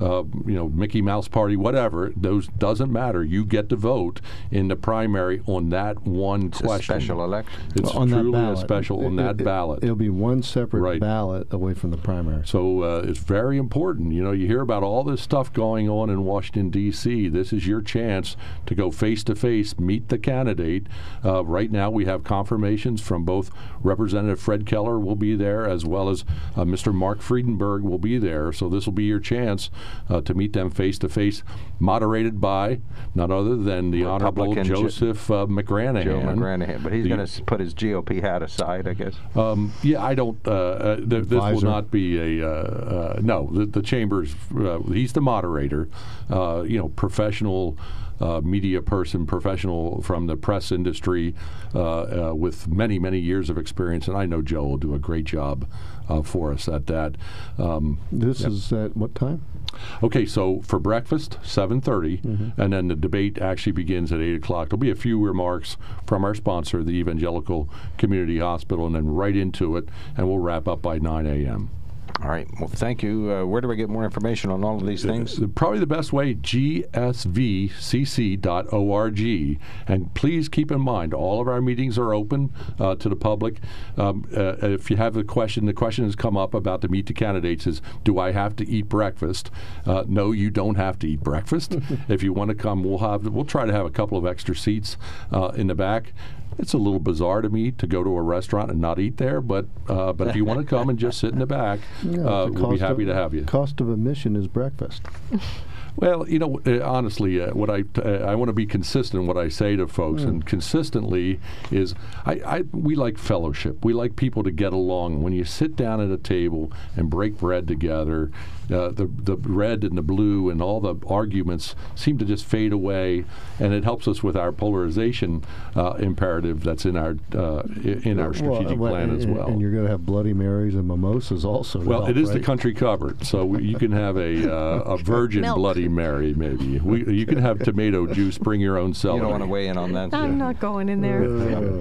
Speaker 4: Mickey Mouse Party, whatever. Those doesn't matter. You get to vote in the primary on that one question.
Speaker 2: A special election.
Speaker 4: It's
Speaker 3: on
Speaker 4: truly
Speaker 3: that
Speaker 4: a special on that ballot.
Speaker 3: It'll be one separate ballot away from the primary.
Speaker 4: So it's very important. You hear about all this stuff going on in Washington, D.C. This is your chance to go face-to-face, meet the candidate. Right now we have confirmations from both Representative Fred Keller will be there as well as Mr. Mark Friedenberg will be there. So this will be your chance to meet them face-to-face, moderated by none other than the Honorable Joseph McGranahan.
Speaker 2: Joe McGranahan. But he's going to put his GOP hat aside, I guess.
Speaker 4: I don't. This will not be a no. The chamber's. He's the moderator. Professional. Media person, professional from the press industry with many, many years of experience, and I know Joe will do a great job for us at that.
Speaker 3: This is at what time?
Speaker 4: Okay, so for breakfast, 7:30, and then the debate actually begins at 8 o'clock. There'll be a few remarks from our sponsor, the Evangelical Community Hospital, and then right into it, and we'll wrap up by 9 a.m.
Speaker 2: All right. Well, thank you. Where do we get more information on all of these things?
Speaker 4: Probably the best way, gsvcc.org. And please keep in mind, all of our meetings are open to the public. If you have a question, the question has come up about the Meet the Candidates is, do I have to eat breakfast? No, you don't have to eat breakfast. If you want to come, we'll try to have a couple of extra seats in the back. It's a little bizarre to me to go to a restaurant and not eat there, but if you want to come and just sit in the back, we'll be happy to have you.
Speaker 3: Cost of admission is breakfast.
Speaker 4: Well, honestly, what I want to be consistent in what I say to folks, and consistently is we like fellowship. We like people to get along. When you sit down at a table and break bread together, the red and the blue and all the arguments seem to just fade away, and it helps us with our polarization imperative that's in our strategic plan as well.
Speaker 3: And you're going to have Bloody Marys and mimosas also.
Speaker 4: Well, it is the country cupboard, so you can have a virgin Bloody Mary, maybe. You can have tomato juice. Bring your own celery.
Speaker 2: You don't want to weigh in on that?
Speaker 5: I'm not going in there. No.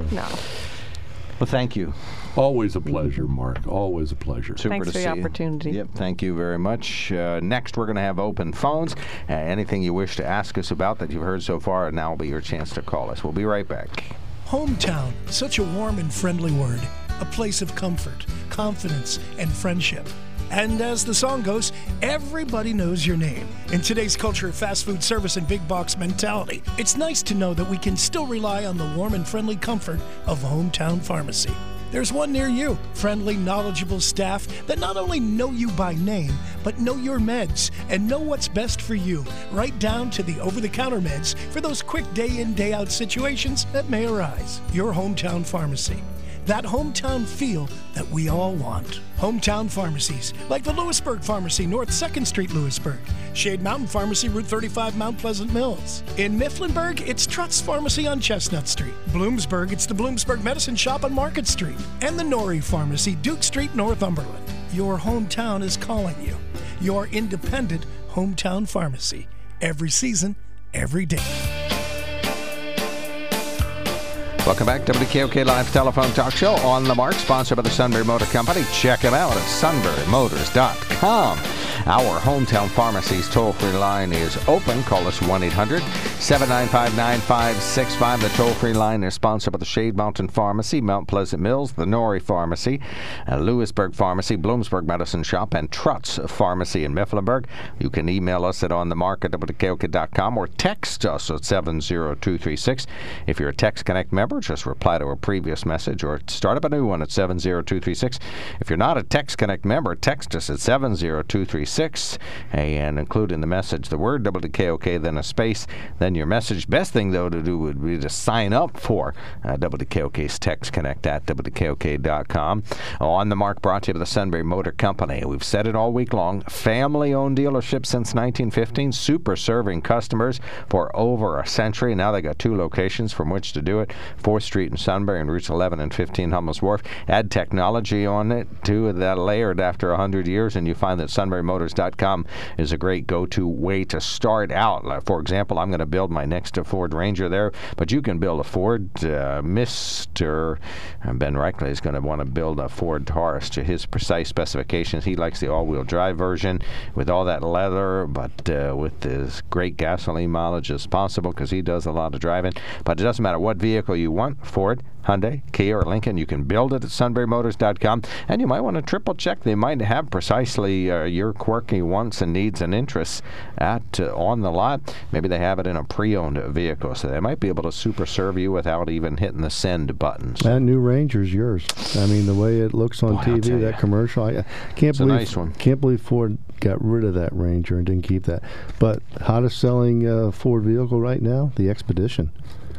Speaker 2: Well, thank you.
Speaker 4: Always a pleasure, Mark. Always a pleasure.
Speaker 2: Super
Speaker 5: Thanks
Speaker 2: to
Speaker 5: for
Speaker 2: see
Speaker 5: the opportunity.
Speaker 2: Yep, thank you very much. Next, we're going to have open phones. Anything you wish to ask us about that you've heard so far, now will be your chance to call us. We'll be right back.
Speaker 9: Hometown, such a warm and friendly word. A place of comfort, confidence, and friendship. And as the song goes, everybody knows your name. In today's culture of fast food service and big box mentality, it's nice to know that we can still rely on the warm and friendly comfort of Hometown Pharmacy. There's one near you. Friendly, knowledgeable staff that not only know you by name, but know your meds and know what's best for you, right down to the over-the-counter meds for those quick day-in, day-out situations that may arise. Your Hometown Pharmacy. That hometown feel that we all want. Hometown pharmacies, like the Lewisburg Pharmacy, North 2nd Street, Lewisburg. Shade Mountain Pharmacy, Route 35, Mount Pleasant Mills. In Mifflinburg, it's Trutz Pharmacy on Chestnut Street. Bloomsburg, it's the Bloomsburg Medicine Shop on Market Street. And the Norrie Pharmacy, Duke Street, Northumberland. Your hometown is calling you. Your independent hometown pharmacy. Every season, every day.
Speaker 2: Welcome back to WKOK Live Telephone Talk Show on the Mark, sponsored by the Sunbury Motor Company. Check them out at sunburymotors.com. Our hometown pharmacy's toll-free line is open. Call us 1-800-795-9565. The toll-free line is sponsored by the Shade Mountain Pharmacy, Mount Pleasant Mills, the Norrie Pharmacy, Lewisburg Pharmacy, Bloomsburg Medicine Shop, and Trutz Pharmacy in Mifflinburg. You can email us at onthemark@wkok.com or text us at 70236. If you're a Text Connect member, just reply to a previous message or start up a new one at 70236. If you're not a Text Connect member, text us at 70236 and include in the message the word WKOK, then a space, then your message. Best thing, though, to do would be to sign up for WKOK's Text Connect at WKOK.com. On the Mark, brought to you by the Sunbury Motor Company. We've said it all week long. Family-owned dealership since 1915, super serving customers for over a century. Now they got 2 locations from which to do it, 4th Street in Sunbury and routes 11 and 15 Hummels Wharf. Add technology on it, too, that layered after 100 years, and you find that SunburyMotors.com is a great go-to way to start out. Like, for example, I'm going to build my next Ford Ranger there, but you can build a Ford. Mr. Ben Reichley is going to want to build a Ford Taurus to his precise specifications. He likes the all-wheel drive version with all that leather, but with as great gasoline mileage as possible, because he does a lot of driving. But it doesn't matter what vehicle you want, Ford, Hyundai, Kia, or Lincoln, you can build it at SunburyMotors.com, and you might want to triple check. They might have precisely your quirky wants and needs and interests on the lot. Maybe they have it in a pre-owned vehicle, so they might be able to super serve you without even hitting the send buttons.
Speaker 3: That new Ranger's yours. I mean, the way it looks on TV, that commercial, I can't believe,
Speaker 2: nice one.
Speaker 3: Can't believe Ford got rid of that Ranger and didn't keep that. But hottest selling Ford vehicle right now, the Expedition.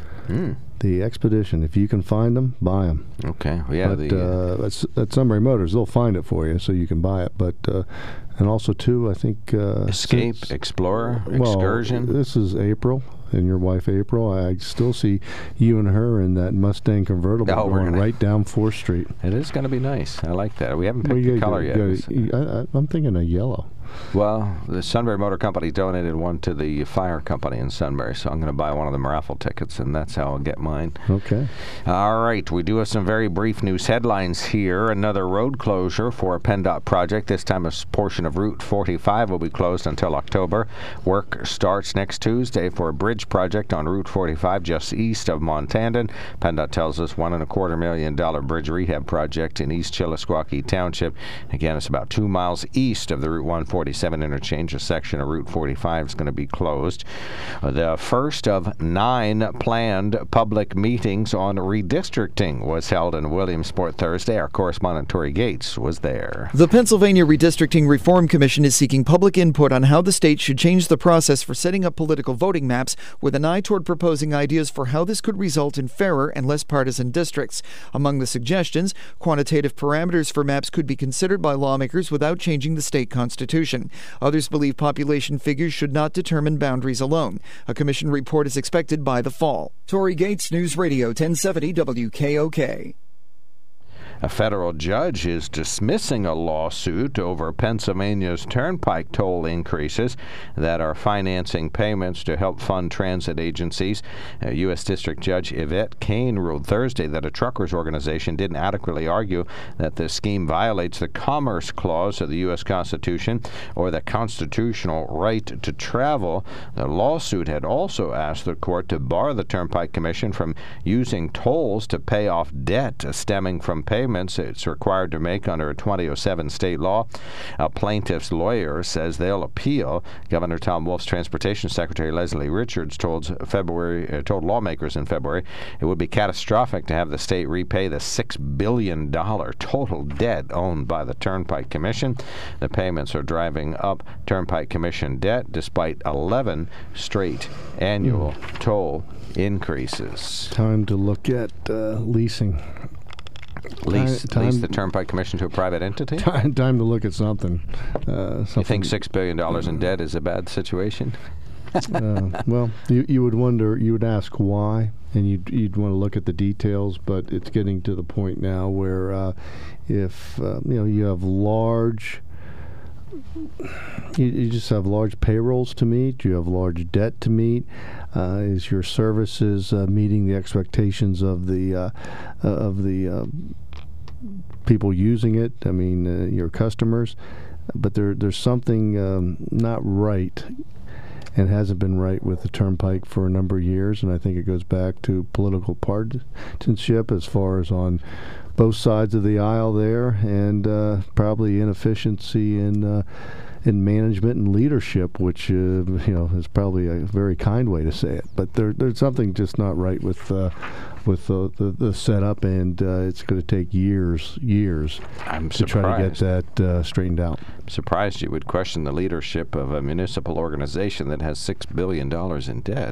Speaker 3: The Expedition. If you can find them, buy them.
Speaker 2: Okay. Yeah.
Speaker 3: But at Sunbury Motors, they'll find it for you so you can buy it. But and also too, I think
Speaker 2: Escape, Explorer, Excursion.
Speaker 3: Well, this is April, and your wife April. I still see you and her in that Mustang convertible going right down 4th Street.
Speaker 2: It is going to be nice. I like that. We haven't picked the color yet.
Speaker 3: I'm thinking of yellow.
Speaker 2: Well, the Sunbury Motor Company donated one to the fire company in Sunbury, so I'm going to buy one of them raffle tickets, and that's how I'll get mine.
Speaker 3: Okay.
Speaker 2: All right. We do have some very brief news headlines here. Another road closure for a PennDOT project. This time a portion of Route 45 will be closed until October. Work starts next Tuesday for a bridge project on Route 45 just east of Montandon. PennDOT tells us $1.25 million bridge rehab project in East Chillisquaque Township. Again, it's about 2 miles east of the Route 147 interchange. A section of Route 45 is going to be closed. The first of 9 planned public meetings on redistricting was held in Williamsport Thursday. Our correspondent Tori Gates was there.
Speaker 10: The Pennsylvania Redistricting Reform Commission is seeking public input on how the state should change the process for setting up political voting maps, with an eye toward proposing ideas for how this could result in fairer and less partisan districts. Among the suggestions, quantitative parameters for maps could be considered by lawmakers without changing the state constitution. Others believe population figures should not determine boundaries alone. A commission report is expected by the fall. Tori Gates, News Radio 1070 WKOK.
Speaker 2: A federal judge is dismissing a lawsuit over Pennsylvania's turnpike toll increases that are financing payments to help fund transit agencies. U.S. District Judge Yvette Kane ruled Thursday that a truckers' organization didn't adequately argue that the scheme violates the Commerce Clause of the U.S. Constitution or the constitutional right to travel. The lawsuit had also asked the court to bar the Turnpike Commission from using tolls to pay off debt stemming from payments it's required to make under a 2007 state law. A plaintiff's lawyer says they'll appeal. Governor Tom Wolf's Transportation Secretary Leslie Richards told lawmakers in February it would be catastrophic to have the state repay the $6 billion total debt owned by the Turnpike Commission. The payments are driving up Turnpike Commission debt despite 11 straight annual toll increases.
Speaker 3: Time to look at leasing.
Speaker 2: Lease the Turnpike Commission to a private entity?
Speaker 3: Time to look at something.
Speaker 2: You think $6 billion in debt is a bad situation?
Speaker 3: Well, you would wonder, you would ask why, and you'd want to look at the details, but it's getting to the point now where if you have large... You just have large payrolls to meet. You have large debt to meet. Is your services meeting the expectations of the people using it? I mean, your customers. but there's something not right, and hasn't been right with the Turnpike for a number of years, and I think it goes back to political partisanship as far as on both sides of the aisle there, and probably inefficiency in management and leadership, which is probably a very kind way to say it. But there's something just not right with the setup, and it's going to take years to try to get that straightened out.
Speaker 2: I'm surprised you would question the leadership of a municipal organization that has $6 billion in debt.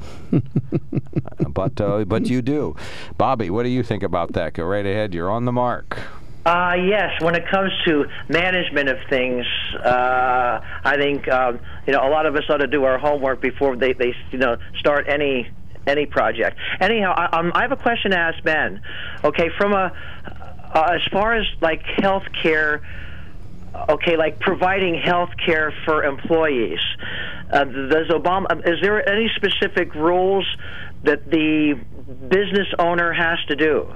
Speaker 2: But you do. Bobby, what do you think about that? Go right ahead. You're on the mark.
Speaker 11: Yes, when it comes to management of things, I think a lot of us ought to do our homework before they start any project. Anyhow, I have a question to ask Ben. Okay, from as far as like health care, like providing health care for employees, is there any specific rules that the business owner has to do?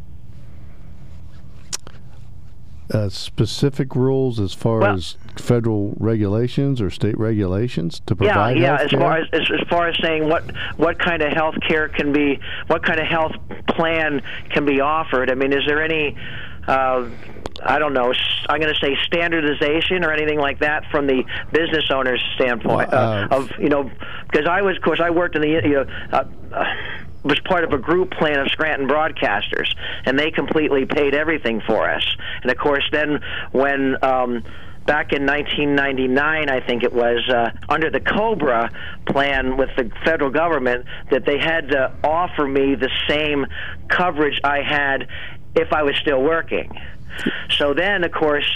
Speaker 3: Specific rules as far as federal regulations or state regulations to provide health care?
Speaker 11: As far as saying what kind of health care can be, what kind of health plan can be offered. I mean, is there any I don't know, I'm going to say standardization or anything like that from the business owner's standpoint because I worked in the was part of a group plan of Scranton Broadcasters, and they completely paid everything for us. And of course, then when back in 1999, I think it was, under the COBRA plan with the federal government, that they had to offer me the same coverage I had if I was still working. So then, of course,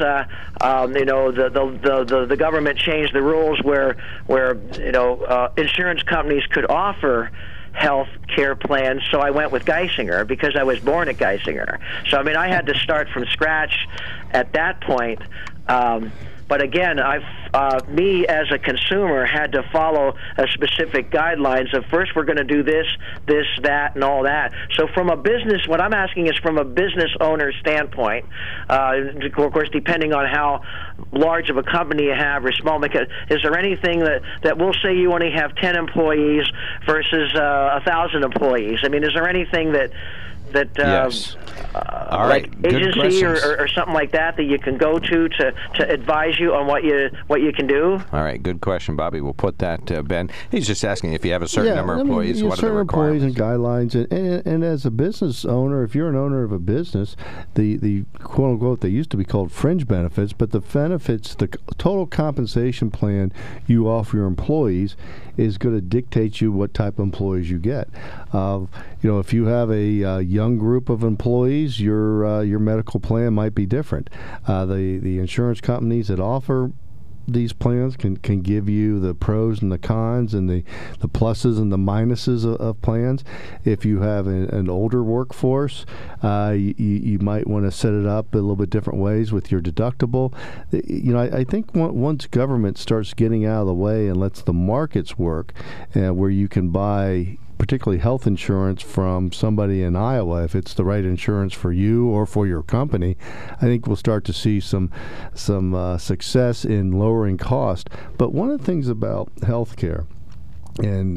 Speaker 11: the government changed the rules where insurance companies could offer health care plans, so I went with Geisinger because I was born at Geisinger. So, I mean, I had to start from scratch at that point. But again, me as a consumer had to follow a specific guidelines of first we're going to do this, that, and all that. So from a business, what I'm asking is from a business owner standpoint, of course, depending on how large of a company you have or small, is there anything that we'll say you only have 10 employees versus 1,000 employees? I mean, is there anything that
Speaker 2: yes. All right.
Speaker 11: Like agency or something like that you can go to advise you on what you can do?
Speaker 2: All right, good question, Bobby. We'll put that Ben. He's just asking if you have a certain number of employees, what are the requirements?
Speaker 3: Employees and guidelines, and as a business owner, if you're an owner of a business, the quote unquote, they used to be called fringe benefits, but the benefits, the total compensation plan you offer your employees is going to dictate you what type of employees you get. If you have a young group of employees, your medical plan might be different. The insurance companies that offer these plans can give you the pros and the cons and the pluses and the minuses of plans. If you have an older workforce, you might want to set it up a little bit different ways with your deductible. I think once government starts getting out of the way and lets the markets work, where you can buy particularly health insurance from somebody in Iowa, if it's the right insurance for you or for your company, I think we'll start to see some success in lowering cost. But one of the things about healthcare, and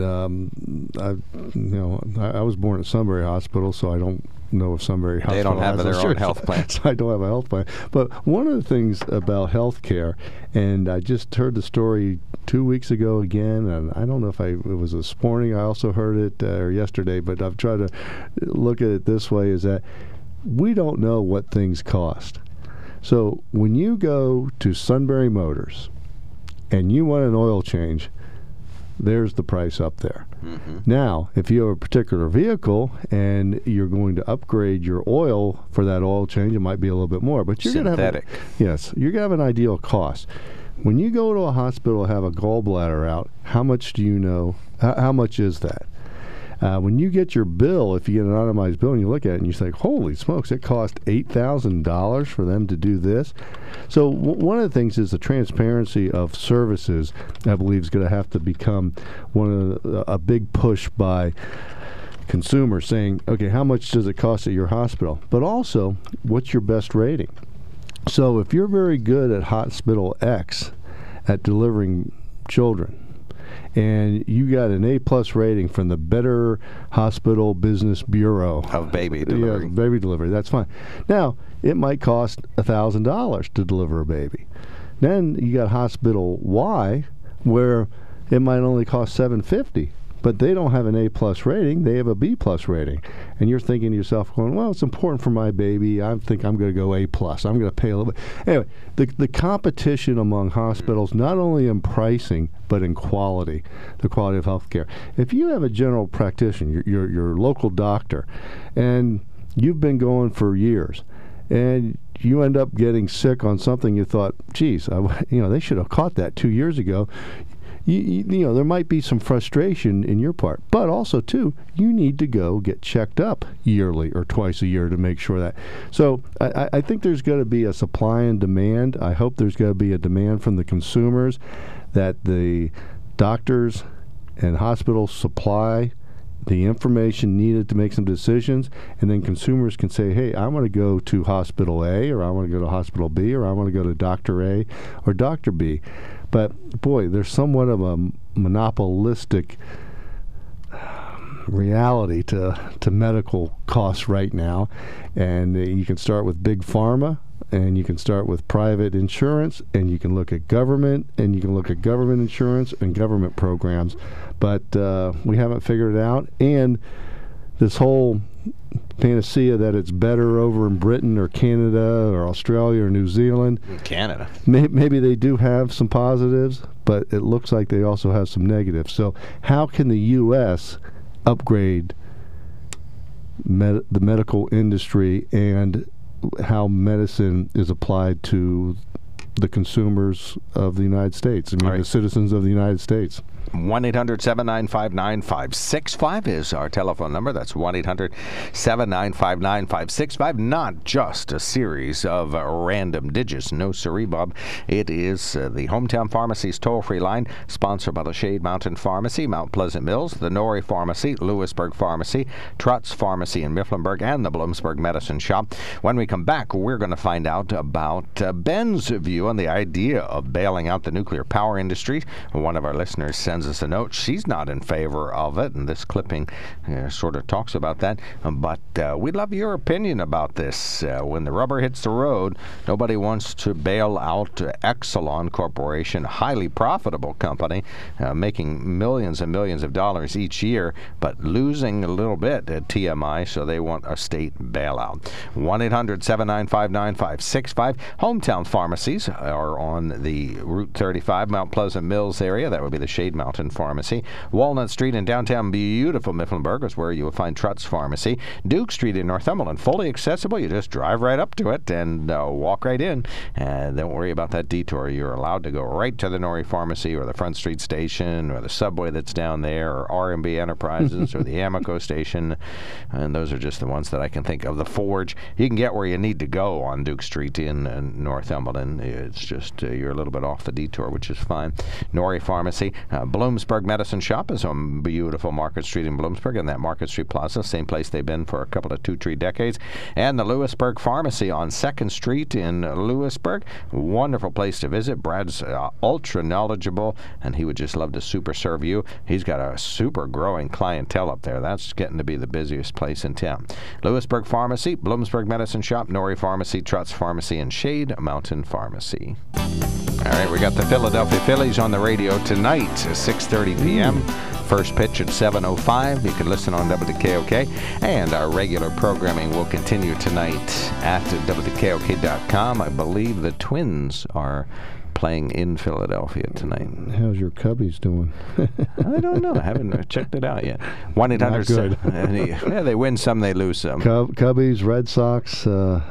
Speaker 3: I was born at Sunbury Hospital, so I don't know if Sunbury Hospital
Speaker 2: they don't have their own health plan.
Speaker 3: So I don't have a health plan. But one of the things about healthcare, and I just heard the story 2 weeks ago again, and I don't know if it was this morning. I also heard it or yesterday, but I've tried to look at it this way: is that we don't know what things cost. So when you go to Sunbury Motors and you want an oil change, there's the price up there. Mm-hmm. Now, if you have a particular vehicle and you're going to upgrade your oil for that oil change, it might be a little bit more. But you're going to have you're going to have an ideal cost. When you go to a hospital to have a gallbladder out, how much do you know? How much is that? When you get your bill, if you get an itemized bill and you look at it and you say, holy smokes, it cost $8,000 for them to do this. So one of the things is the transparency of services, I believe, is going to have to become a big push by consumers saying, okay, how much does it cost at your hospital? But also, what's your best rating? So if you're very good at Hospital X at delivering children, and you got an A+ rating from the Better Hospital Business Bureau
Speaker 2: of baby delivery.
Speaker 3: Yeah, baby delivery. That's fine. Now, it might cost $1,000 to deliver a baby. Then you got Hospital Y, where it might only cost $750. But they don't have an A+ rating; they have a B+ rating, and you're thinking to yourself, "Going, well, it's important for my baby. I think I'm going to go A+. I'm going to pay a little bit." Anyway, the competition among hospitals, not only in pricing but in quality, the quality of healthcare. If you have a general practitioner, your local doctor, and you've been going for years, and you end up getting sick on something you thought, "Geez, they should have caught that 2 years ago." You know, there might be some frustration in your part, but also, too, you need to go get checked up yearly or twice a year to make sure that. So I think there's going to be a supply and demand. I hope there's going to be a demand from the consumers that the doctors and hospitals supply the information needed to make some decisions, and then consumers can say, hey, I want to go to Hospital A, or I want to go to Hospital B, or I want to go to Dr. A or Dr. B. But, boy, there's somewhat of a monopolistic reality to medical costs right now. And you can start with big pharma, and you can start with private insurance, and you can look at government, and you can look at government insurance and government programs. But we haven't figured it out. And this whole panacea that it's better over in Britain or Canada or Australia or New Zealand.
Speaker 2: Canada.
Speaker 3: Maybe they do have some positives, but it looks like they also have some negatives. So how can the U.S. upgrade the medical industry and how medicine is applied to the consumers of the United States? I mean, the citizens of the United States.
Speaker 2: 1-800-795-9565 is our telephone number. That's 1-800-795-9565. Not just a series of random digits. No, siree, Bob. It is the Hometown Pharmacy's toll-free line, sponsored by the Shade Mountain Pharmacy, Mount Pleasant Mills, the Norrie Pharmacy, Lewisburg Pharmacy, Trutz Pharmacy in Mifflinburg, and the Bloomsburg Medicine Shop. When we come back, we're going to find out about Ben's view on the idea of bailing out the nuclear power industry. One of our listeners sends us a note. She's not in favor of it, and this clipping sort of talks about that. But we'd love your opinion about this. When the rubber hits the road, nobody wants to bail out Exelon Corporation, a highly profitable company, making millions and millions of dollars each year, but losing a little bit at TMI, so they want a state bailout. 1-800-795-9565. Hometown pharmacies are on the Route 35, Mount Pleasant Mills area. That would be the Shade Mountain Pharmacy. Walnut Street in downtown beautiful Mifflinburg is where you will find Trutz Pharmacy. Duke Street in Northumberland, fully accessible. You just drive right up to it and walk right in. And don't worry about that detour. You're allowed to go right to the Norrie Pharmacy or the Front Street Station or the subway that's down there or R&B Enterprises or the Amico Station. And those are just the ones that I can think of. The Forge. You can get where you need to go on Duke Street in Northumberland. It's just you're a little bit off the detour, which is fine. Norrie Pharmacy. Bloomsburg Medicine Shop is on beautiful Market Street in Bloomsburg, and that Market Street Plaza, same place they've been for a couple of 2-3 decades. And the Lewisburg Pharmacy on 2nd Street in Lewisburg. Wonderful place to visit. Brad's ultra knowledgeable, and he would just love to super serve you. He's got a super growing clientele up there. That's getting to be the busiest place in town. Lewisburg Pharmacy, Bloomsburg Medicine Shop, Norrie Pharmacy, Trutz Pharmacy, and Shade Mountain Pharmacy. All right, we got the Philadelphia Phillies on the radio tonight, 6:30 p.m. First pitch at 7:05. You can listen on WKOK, and our regular programming will continue tonight at WKOK.com. I believe the Twins are playing in Philadelphia tonight.
Speaker 3: How's your Cubbies doing?
Speaker 2: I don't know. I haven't checked it out yet. 1-800. Yeah, they win some, they lose some.
Speaker 3: Cubbies, Red Sox,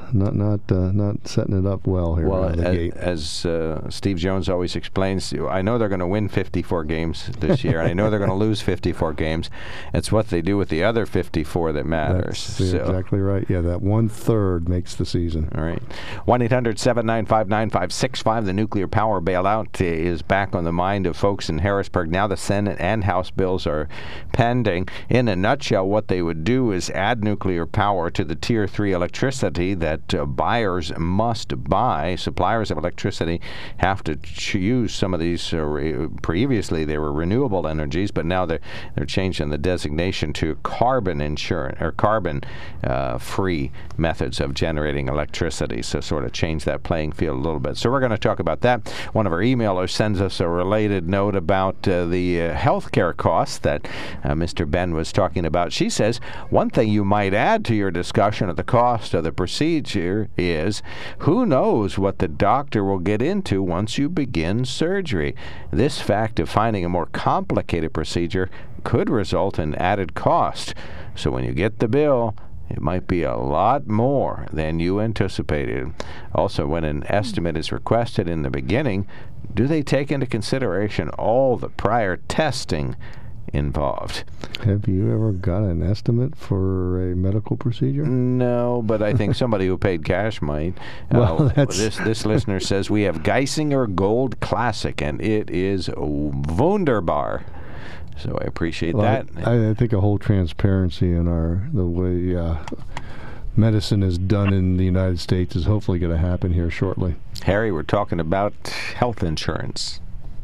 Speaker 3: not setting it up well here.
Speaker 2: Well, as Steve Jones always explains, I know they're going to win 54 games this year, and I know they're going to lose 54 games. It's what they do with the other 54 that matters.
Speaker 3: That's exactly right. Yeah, that 1/3 makes the season.
Speaker 2: All right. 1-800-795-9565. The nuclear power bailout is back on the mind of folks in Harrisburg. Now the Senate and House bills are pending. In a nutshell, what they would do is add nuclear power to the Tier 3 electricity that buyers must buy. Suppliers of electricity have to use some of these. Previously, they were renewable energies, but now they're changing the designation to carbon insurance or carbon-free methods of generating electricity. So sort of change that playing field a little bit. So we're going to talk about that. One of our emailers sends us a related note about the health care costs that Mr. Ben was talking about. She says, one thing you might add to your discussion of the cost of the procedure is, who knows what the doctor will get into once you begin surgery. This fact of finding a more complicated procedure could result in added cost. So when you get the bill, it might be a lot more than you anticipated. Also, when an estimate is requested in the beginning, do they take into consideration all the prior testing involved?
Speaker 3: Have you ever got an estimate for a medical procedure?
Speaker 2: No, but I think somebody who paid cash might.
Speaker 3: Well,
Speaker 2: this listener says we have Geisinger Gold Classic, and it is wunderbar. So I appreciate that.
Speaker 3: I think a whole transparency in the way medicine is done in the United States is hopefully going to happen here shortly.
Speaker 2: Harry, we're talking about health insurance.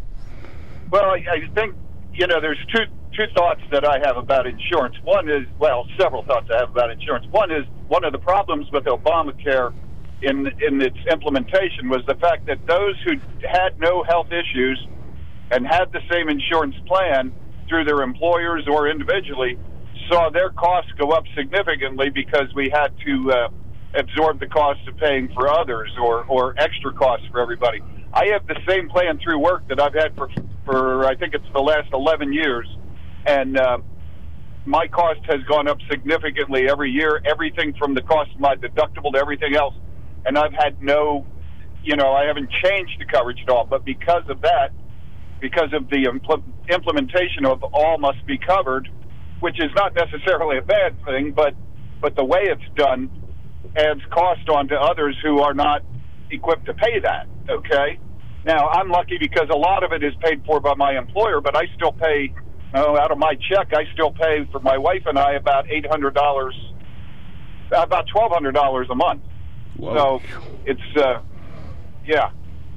Speaker 12: Well, I think, there's two thoughts that I have about insurance. One is, several thoughts I have about insurance. One is, one of the problems with Obamacare in its implementation was the fact that those who had no health issues and had the same insurance plan through their employers or individually saw their costs go up significantly because we had to absorb the cost of paying for others or extra costs for everybody. I have the same plan through work that I've had for I think it's the last 11 years, and my cost has gone up significantly every year, everything from the cost of my deductible to everything else, and I've had I haven't changed the coverage at all, but because of that, because of the implementation of all must be covered, which is not necessarily a bad thing, but the way it's done adds cost on to others who are not equipped to pay that, okay? Now, I'm lucky because a lot of it is paid for by my employer, but I still pay, out of my check, I still pay for my wife and I about $1,200 a month. Whoa. So it's, yeah.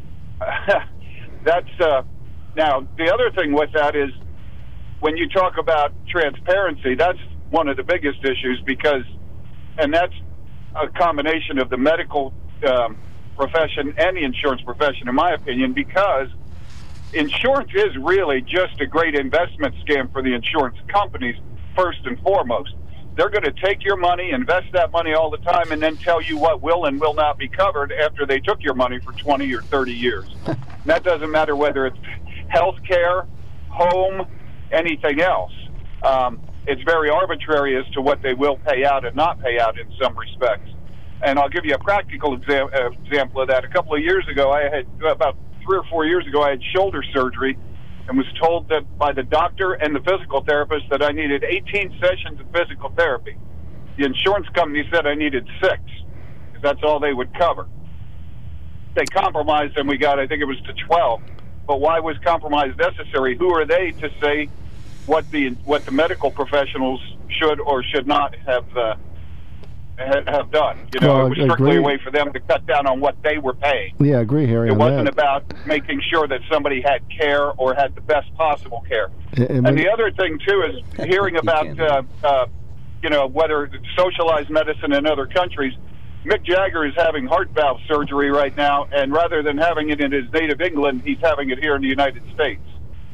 Speaker 12: That's, now, the other thing with that is when you talk about transparency, that's one of the biggest issues and that's a combination of the medical profession and the insurance profession, in my opinion, because insurance is really just a great investment scam for the insurance companies, first and foremost. They're going to take your money, invest that money all the time, and then tell you what will and will not be covered after they took your money for 20 or 30 years. And that doesn't matter whether it's health care, home, anything else. It's very arbitrary as to what they will pay out and not pay out in some respects. And I'll give you a practical example of that. A couple of years ago, about 3 or 4 years ago, I had shoulder surgery and was told that by the doctor and the physical therapist that I needed 18 sessions of physical therapy. The insurance company said I needed 6, because that's all they would cover. They compromised and we got, I think it was to 12. But why was compromise necessary? Who are they to say what the medical professionals should or should not have done? It was strictly a way for them to cut down on what they were paying.
Speaker 3: Yeah, I agree, Harry.
Speaker 12: It wasn't about making sure that somebody had care or had the best possible care. And the other thing too is hearing about whether socialized medicine in other countries. Mick Jagger is having heart valve surgery right now, and rather than having it in his native England, he's having it here in the United States.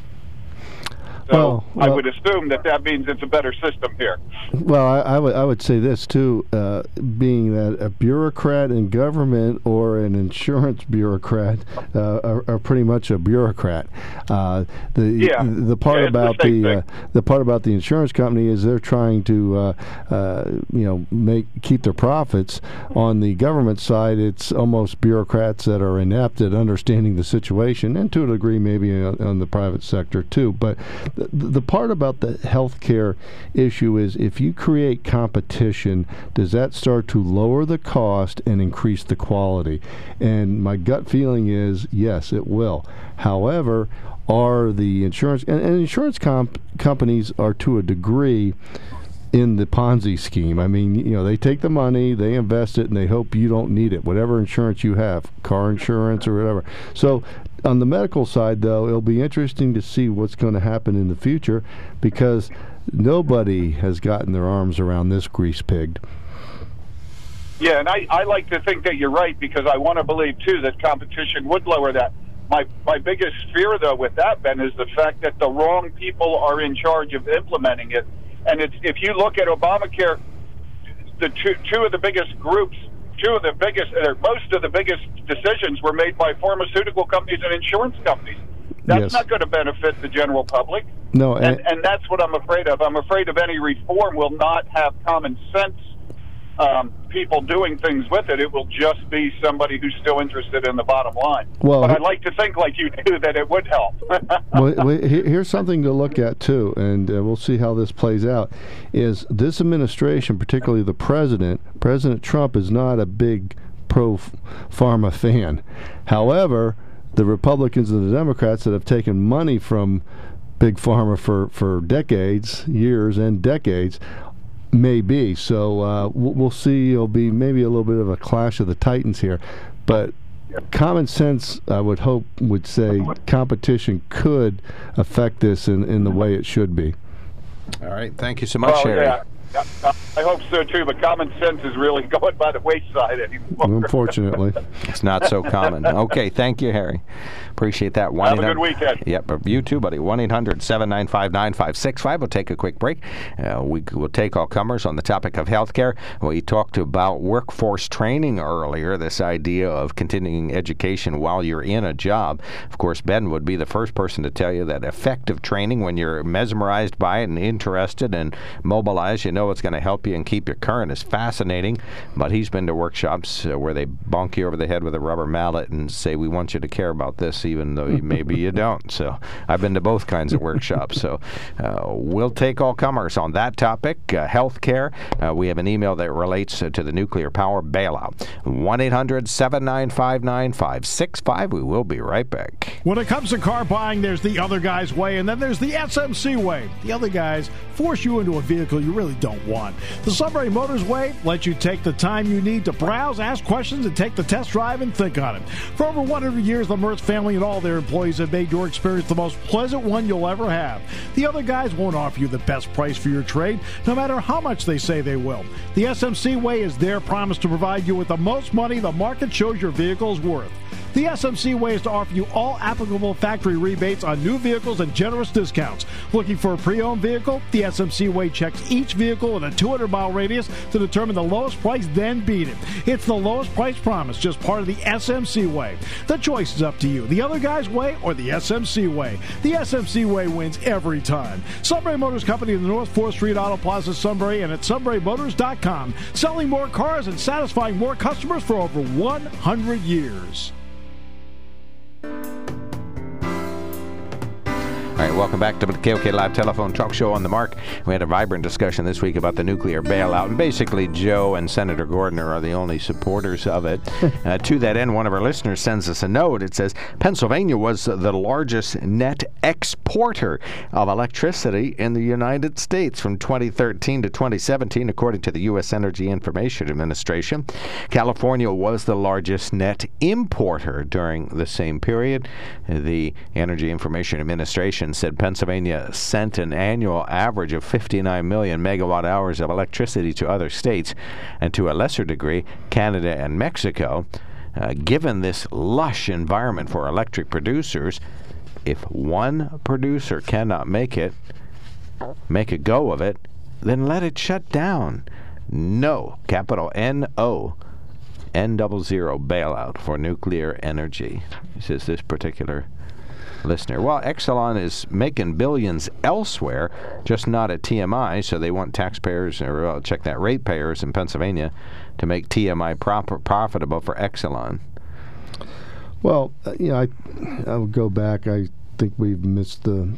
Speaker 12: So I would assume that means it's a better system here.
Speaker 3: Well, I would say this too, being that a bureaucrat in government or an insurance bureaucrat are pretty much a bureaucrat. The part about the insurance company is they're trying to keep their profits. On the government side, it's almost bureaucrats that are inept at understanding the situation, and to a degree maybe on the private sector too. But the part about the healthcare issue is if you create competition, does that start to lower the cost and increase the quality? And my gut feeling is yes, it will. However, are the insurance and insurance companies are to a degree in the Ponzi scheme. I mean, you know, they take the money, they invest it, and they hope you don't need it, whatever insurance you have, car insurance or whatever. So on the medical side, though, it'll be interesting to see what's going to happen in the future because nobody has gotten their arms around this grease pig.
Speaker 12: Yeah, and I like to think that you're right because I want to believe, too, that competition would lower that. My biggest fear, though, with that, Ben, is the fact that the wrong people are in charge of implementing it. And if you look at Obamacare, the two of the biggest groups, most of the biggest decisions were made by pharmaceutical companies and insurance companies. That's not going to benefit the general public.
Speaker 3: No,
Speaker 12: and that's what I'm afraid of. I'm afraid of any reform will not have common sense people doing things with it. It will just be somebody who's still interested in the bottom line. Well, but I'd like to think like you do that it would help.
Speaker 3: Well, here's something to look at, too, and we'll see how this plays out, is this administration, particularly the President Trump, is not a big pro-pharma fan. However, the Republicans and the Democrats that have taken money from Big Pharma for years and decades, may be. So we'll see. It'll be maybe a little bit of a clash of the titans here. But common sense, I would hope, would say competition could affect this in the way it should be.
Speaker 2: All right. Thank you so much, Harry.
Speaker 12: Yeah. I hope so, too, but common sense is really going by the wayside anymore.
Speaker 3: Unfortunately.
Speaker 2: It's not so common. Okay, thank you, Harry. Appreciate that.
Speaker 12: Have a good weekend.
Speaker 2: Yep, you too, buddy. 1-800-795-9565. We'll take a quick break. We will take all comers on the topic of health care. We talked about workforce training earlier, this idea of continuing education while you're in a job. Of course, Ben would be the first person to tell you that effective training, when you're mesmerized by it and interested and mobilized, you know it's going to help you and keep you current, is fascinating. But he's been to workshops where they bonk you over the head with a rubber mallet and say, we want you to care about this, even though maybe you don't. So I've been to both kinds of workshops. So we'll take all comers on that topic, health care. We have an email that relates to the nuclear power bailout. 1-800-795-9565. We will be right back.
Speaker 7: When it comes to car buying, there's the other guy's way, and then there's the SMC way. The other guys force you into a vehicle you really don't want. The Sunbury Motors way lets you take the time you need to browse, ask questions, and take the test drive and think on it. For over 100 years, the Mertz family and all their employees have made your experience the most pleasant one you'll ever have. The other guys won't offer you the best price for your trade, no matter how much they say they will. The SMC way is their promise to provide you with the most money the market shows your vehicle is worth. The SMC way is to offer you all applicable factory rebates on new vehicles and generous discounts. Looking for a pre-owned vehicle? The SMC way checks each vehicle in a 200-mile radius to determine the lowest price, then beat it. It's the lowest price promise, just part of the SMC way. The choice is up to you, the other guy's way or the SMC way. The SMC way wins every time. Sunbury Motors Company in the North 4th Street Auto Plaza, Sunbury, and at sunburymotors.com. Selling more cars and satisfying more customers for over 100 years.
Speaker 2: All right, welcome back to the KOK Live Telephone Talk Show on the Mark. We had a vibrant discussion this week about the nuclear bailout, and basically Joe and Senator Gordon are the only supporters of it. To that end, one of our listeners sends us a note. It says, Pennsylvania was the largest net exporter of electricity in the United States from 2013 to 2017, according to the U.S. Energy Information Administration. California was the largest net importer during the same period. The Energy Information Administration said Pennsylvania sent an annual average of 59 million megawatt hours of electricity to other states, and to a lesser degree, Canada and Mexico. Given this lush environment for electric producers, if one producer cannot make a go of it, then let it shut down. No, capital N-O, N-0 bailout for nuclear energy, says this particular listener. Well, Exelon is making billions elsewhere, just not at TMI, so they want taxpayers, or check that, ratepayers in Pennsylvania to make TMI profitable for Exelon.
Speaker 3: Well, I would go back. I think we've missed the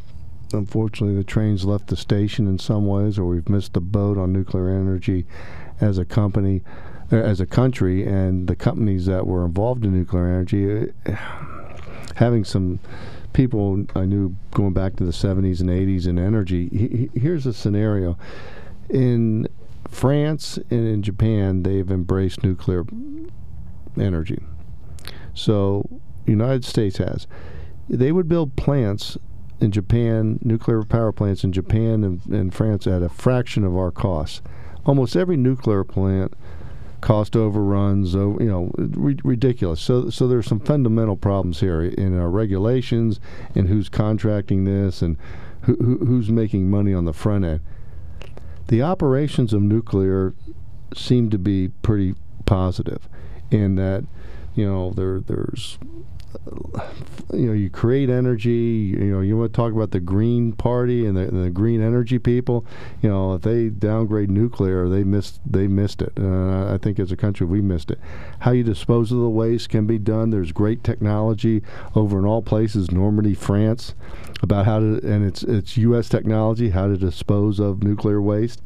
Speaker 3: unfortunately, the train's left the station in some ways, or we've missed the boat on nuclear energy as a company, as a country, and the companies that were involved in nuclear energy. Having some people I knew going back to the 70s and 80s in energy, here's a scenario. In France and in Japan, they've embraced nuclear energy. So United States has. They would build plants in Japan, nuclear power plants in Japan and France at a fraction of our costs. Almost every nuclear plant cost overruns, ridiculous. So there's some fundamental problems here in our regulations and who's contracting this and who's making money on the front end. The operations of nuclear seem to be pretty positive in that, there's you create energy. You want to talk about the Green Party and the green energy people. If they downgrade nuclear, they missed it. I think as a country we missed it. How you dispose of the waste can be done. There's great technology over in all places. Normandy, France, about how to, and it's U.S. technology, how to dispose of nuclear waste.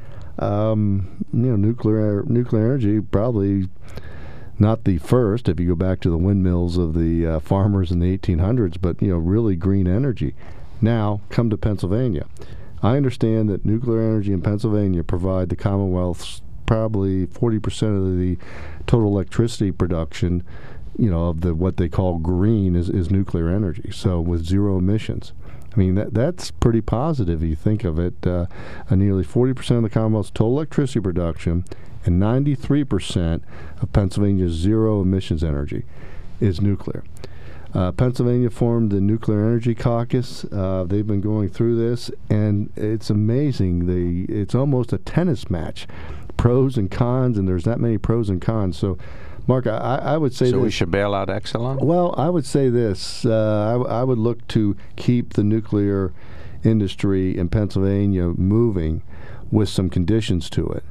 Speaker 3: Nuclear energy probably not the first, if you go back to the windmills of the farmers in the 1800s, but, really green energy. Now, come to Pennsylvania. I understand that nuclear energy in Pennsylvania provide the Commonwealth probably 40% of the total electricity production, of what they call green is nuclear energy, so with zero emissions. I mean, that's pretty positive if you think of it. Nearly 40% of the Commonwealth's total electricity production and 93% of Pennsylvania's zero emissions energy is nuclear. Pennsylvania formed the Nuclear Energy Caucus. They've been going through this, and it's amazing. It's almost a tennis match, pros and cons, and there's that many pros and cons. So, Mark, I would say
Speaker 2: so we should bail out Exelon?
Speaker 3: Well, I would say this. I would look to keep the nuclear industry in Pennsylvania moving with some conditions to it.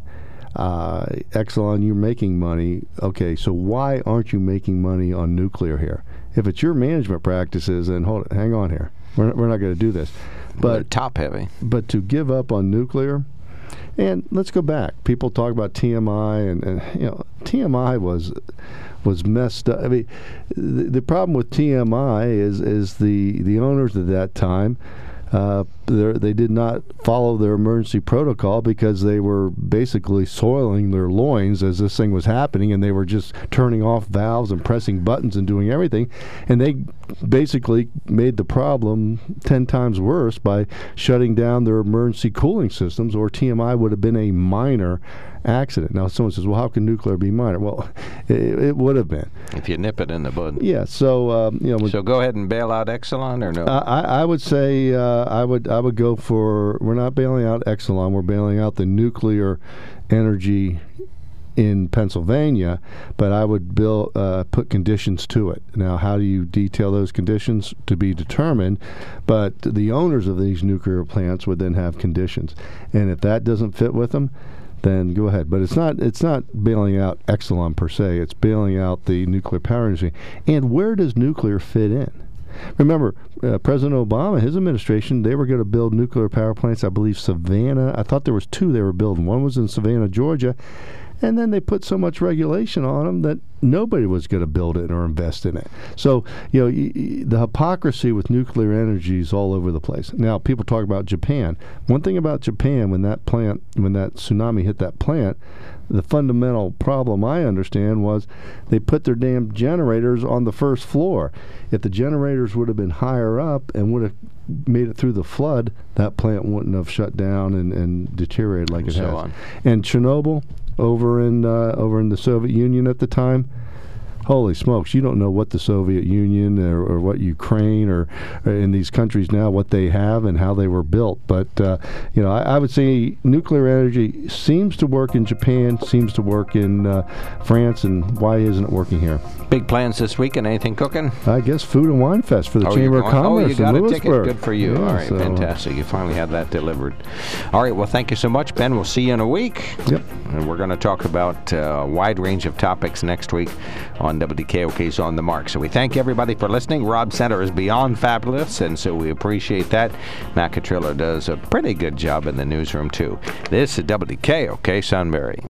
Speaker 3: Exelon, you're making money. Okay, so why aren't you making money on nuclear here? If it's your management practices, then hang on here. We're not going to do this. But
Speaker 2: top heavy. But
Speaker 3: to give up on nuclear, and let's go back. People talk about TMI, and TMI was messed up. I mean, the problem with TMI is the owners at that time. They did not follow their emergency protocol because they were basically soiling their loins as this thing was happening, and they were just turning off valves and pressing buttons and doing everything, and they basically made the problem 10 times worse by shutting down their emergency cooling systems, or TMI would have been a minor accident. Now, someone says, well, how can nuclear be minor? Well, it would have been.
Speaker 2: If you nip it in the bud.
Speaker 3: Yeah, so...
Speaker 2: so go ahead and bail out Exelon, or no?
Speaker 3: I would say I would go for... We're not bailing out Exelon. We're bailing out the nuclear energy in Pennsylvania, but I would put conditions to it. Now, how do you detail those conditions? To be determined, but the owners of these nuclear plants would then have conditions. And if that doesn't fit with them, then go ahead. But it's not bailing out Exelon per se. It's bailing out the nuclear power industry. And where does nuclear fit in? Remember, President Obama, his administration, they were going to build nuclear power plants. I believe Savannah. I thought there was 2 they were building. One was in Savannah, Georgia. And then they put so much regulation on them that nobody was going to build it or invest in it. So, the hypocrisy with nuclear energy is all over the place. Now, people talk about Japan. One thing about Japan, when that tsunami hit that plant, the fundamental problem I understand was they put their damn generators on the first floor. If the generators would have been higher up and would have made it through the flood, that plant wouldn't have shut down and deteriorated like it has. And Chernobyl, over in the Soviet Union at the time, holy smokes, you don't know what the Soviet Union or what Ukraine or in these countries now, what they have and how they were built. But, I would say nuclear energy seems to work in Japan, seems to work in France, and why isn't it working here?
Speaker 2: Big plans this week and anything cooking?
Speaker 3: I guess Food and Wine Fest for the Chamber of Commerce
Speaker 2: you got
Speaker 3: in
Speaker 2: a ticket.
Speaker 3: Lewisburg.
Speaker 2: Good for you.
Speaker 3: Yeah,
Speaker 2: all right, fantastic. You finally had that delivered. All right, well, thank you so much, Ben. We'll see you in a week.
Speaker 3: Yep.
Speaker 2: And we're going to talk about a wide range of topics next week on on WKOK's On the Mark. So we thank everybody for listening. Rob Center is beyond fabulous, and so we appreciate that. Matt Catrillo does a pretty good job in the newsroom, too. This is WKOK Sunbury.